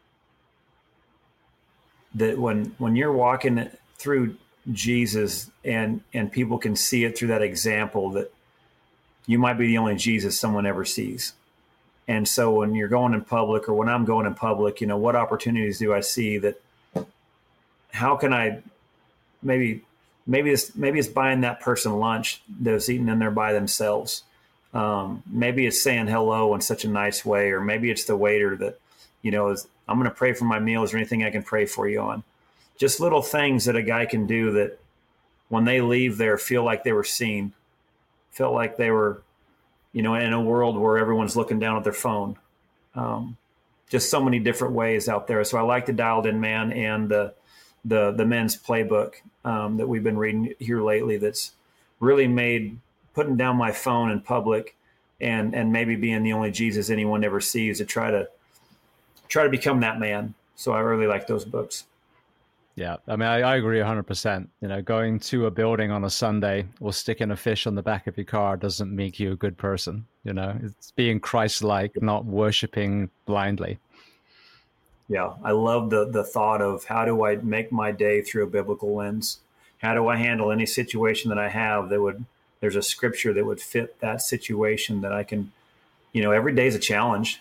that when you're walking through Jesus and people can see it through that example, that you might be the only Jesus someone ever sees. And so when you're going in public, or when I'm going in public, what opportunities do I see that? How can I maybe it's buying that person lunch that's eating in there by themselves. Maybe it's saying hello in such a nice way, or maybe it's the waiter that, is, I'm going to pray for my meal. Is there anything I can pray for you on? Just little things that a guy can do that when they leave there, feel like they were seen, felt like they were, in a world where everyone's looking down at their phone. Just so many different ways out there. So I like the Dialed In Man and the Men's Playbook that we've been reading here lately. That's really made putting down my phone in public and maybe being the only Jesus anyone ever sees, to try to become that man. So I really like those books. Yeah, I mean, I agree 100%. Going to a building on a Sunday or sticking a fish on the back of your car doesn't make you a good person. It's being Christ-like, not worshiping blindly. Yeah, I love the thought of, how do I make my day through a biblical lens? How do I handle any situation that I have there's a scripture that would fit that situation, that I can, every day is a challenge.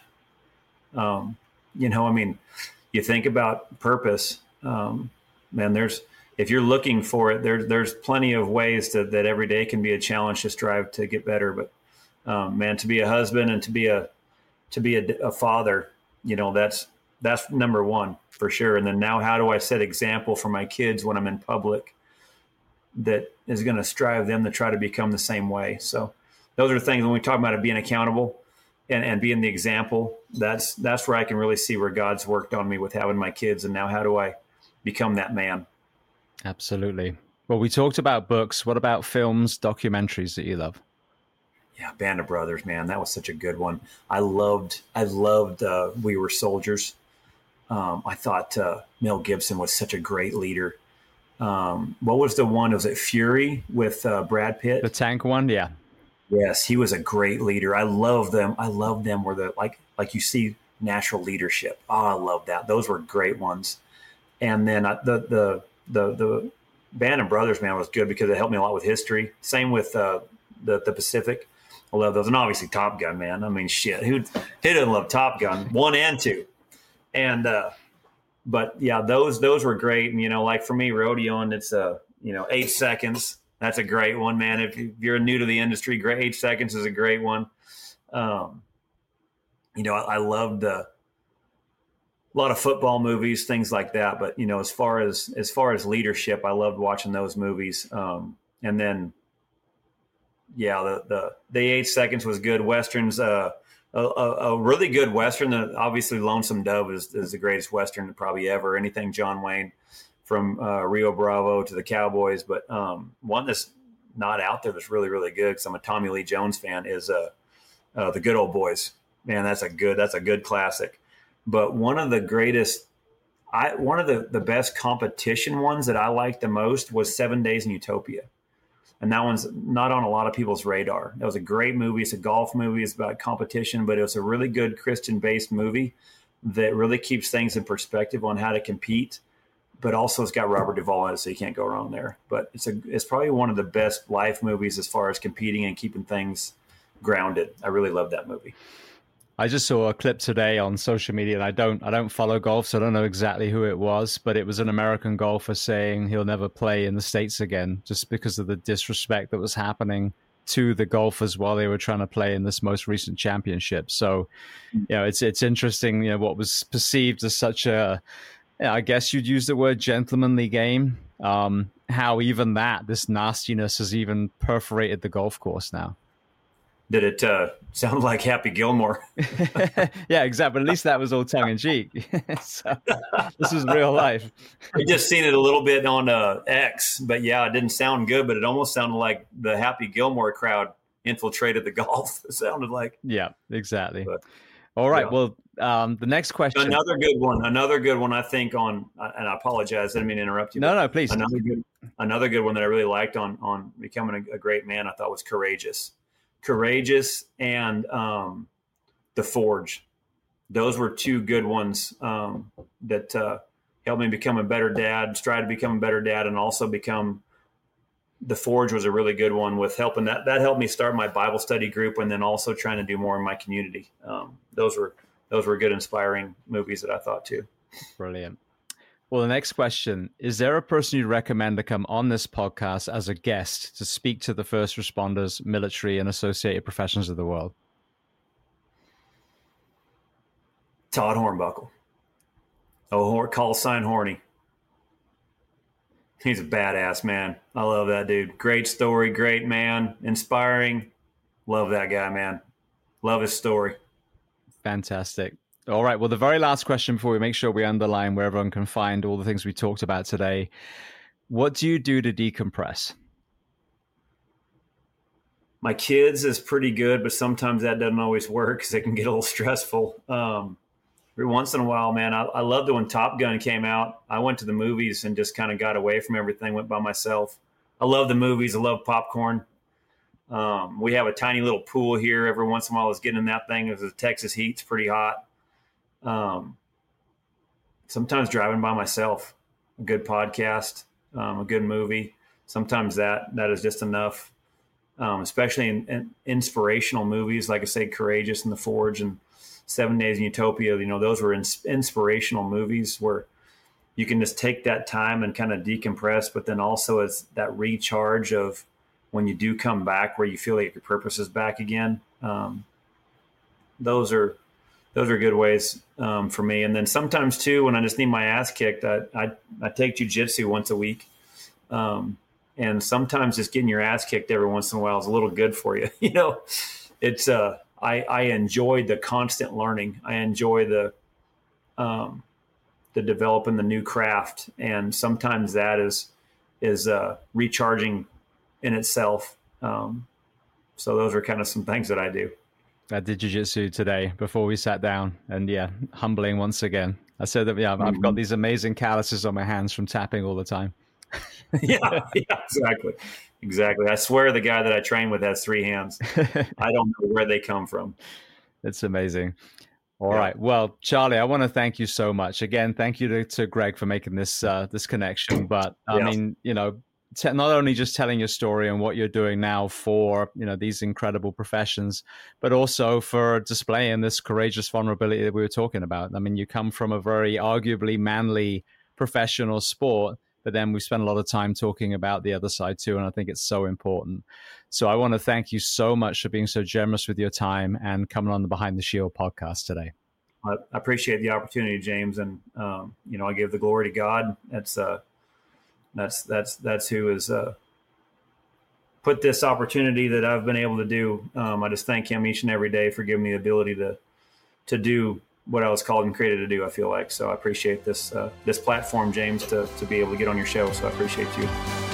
You think about purpose, man, if you're looking for it, there's plenty of ways that every day can be a challenge to strive to get better. But man, to be a husband and to be a father, that's number one for sure. And then now, how do I set example for my kids when I'm in public that is going to strive them to try to become the same way? So those are things when we talk about it being accountable. and being the example, that's where I can really see where God's worked on me with having my kids. And now how do I become that man? Absolutely. Well, we talked about books. What about films, documentaries that you love? Yeah, Band of Brothers, man, that was such a good one. I loved We Were Soldiers. I thought Mel Gibson was such a great leader. What was the one? Was it Fury with Brad Pitt? The tank one, yeah. Yes, he was a great leader. I love them. I love them where the like you see natural leadership. Oh, I love that. Those were great ones. And then the Band of Brothers, man, was good because it helped me a lot with history. Same with the Pacific. I love those, and obviously Top Gun, man. I mean, shit, who doesn't love Top Gun 1 and 2? And but yeah, those were great. And like for me, rodeoing, it's 8 seconds. That's a great one, man. If you're new to the industry, great 8 seconds is a great one. I loved a lot of football movies, things like that. But as far as leadership, I loved watching those movies. And then, yeah, the 8 seconds was good. Westerns, a really good Western. Obviously, Lonesome Dove is the greatest Western probably ever. Anything John Wayne, from Rio Bravo to the Cowboys. But one that's not out there that's really, really good, because I'm a Tommy Lee Jones fan, is The Good Old Boys. Man, that's a good classic. But one of the greatest, one of the best competition ones that I liked the most was 7 Days in Utopia. And that one's not on a lot of people's radar. That was a great movie. It's a golf movie. It's about competition, but it was a really good Christian-based movie that really keeps things in perspective on how to compete. But also it's got Robert Duvall in it, so you can't go wrong there. But it's probably one of the best life movies as far as competing and keeping things grounded. I really love that movie. I just saw a clip today on social media, and I don't follow golf, so I don't know exactly who it was, but it was an American golfer saying he'll never play in the States again just because of the disrespect that was happening to the golfers while they were trying to play in this most recent championship. So, it's interesting, what was perceived as such a, I guess you'd use the word gentlemanly game, how even this nastiness has even perforated the golf course now. Did it sound like Happy Gilmore? Yeah, exactly. But at least that was all tongue in cheek. So, this is real life. I just seen it a little bit on X, but yeah, it didn't sound good. But it almost sounded like the Happy Gilmore crowd infiltrated the golf. It sounded like. Yeah, exactly. But, all right. Yeah. Well, the next question. Another good one. I think and I apologize, I didn't mean to interrupt you. No, please. Another good one that I really liked on becoming a great man, I thought, was Courageous and The Forge. Those were two good ones that helped me become a better dad, strive to become a better dad, and also become. The Forge was a really good one with helping that helped me start my Bible study group, and then also trying to do more in my community. Those were good, inspiring movies that I thought too. Brilliant. Well, the next question, is there a person you'd recommend to come on this podcast as a guest to speak to the first responders, military, and associated professions of the world? Todd Hornbuckle. Call sign Horny. He's a badass, man. I love that dude. Great story, great man, inspiring. Love that guy, man. Love his story. Fantastic. All right. Well, the very last question before we make sure we underline where everyone can find all the things we talked about today. What do you do to decompress? My kids is pretty good, but sometimes that doesn't always work because it can get a little stressful. Every once in a while, man, I loved it when Top Gun came out. I went to the movies and just kind of got away from everything, went by myself. I love the movies. I love popcorn. We have a tiny little pool here. Every once in a while I was getting in that thing as the Texas heat's pretty hot. Sometimes driving by myself, a good podcast, a good movie. Sometimes that is just enough, especially in inspirational movies. Like I say, Courageous and The Forge and 7 Days in Utopia, those were inspirational movies where you can just take that time and kind of decompress, but then also it's that recharge of when you do come back where you feel like your purpose is back again. Those are good ways for me. And then sometimes too, when I just need my ass kicked, I take jujitsu once a week. And sometimes just getting your ass kicked every once in a while is a little good for you. It's I enjoyed the constant learning. I enjoy the developing the new craft, and sometimes that is recharging in itself. So those are kind of some things that I do. I did jiu-jitsu today before we sat down, and yeah, humbling once again. I said that, yeah, I've got these amazing calluses on my hands from tapping all the time. yeah, exactly. I swear the guy that I train with has 3 hands. I don't know where they come from. It's amazing. All right. Well, Charlie, I want to thank you so much. Again, thank you to Greg for making this connection. But I mean, not only just telling your story and what you're doing now for, these incredible professions, but also for displaying this courageous vulnerability that we were talking about. I mean, you come from a very arguably manly professional sport, but then we spent a lot of time talking about the other side too. And I think it's so important. So I want to thank you so much for being so generous with your time and coming on the Behind the Shield podcast today. I appreciate the opportunity, James. And, I give the glory to God. That's who has put this opportunity that I've been able to do. I just thank him each and every day for giving me the ability to do what I was called and created to do, I feel like. So I appreciate this platform, James, to be able to get on your show. So I appreciate you.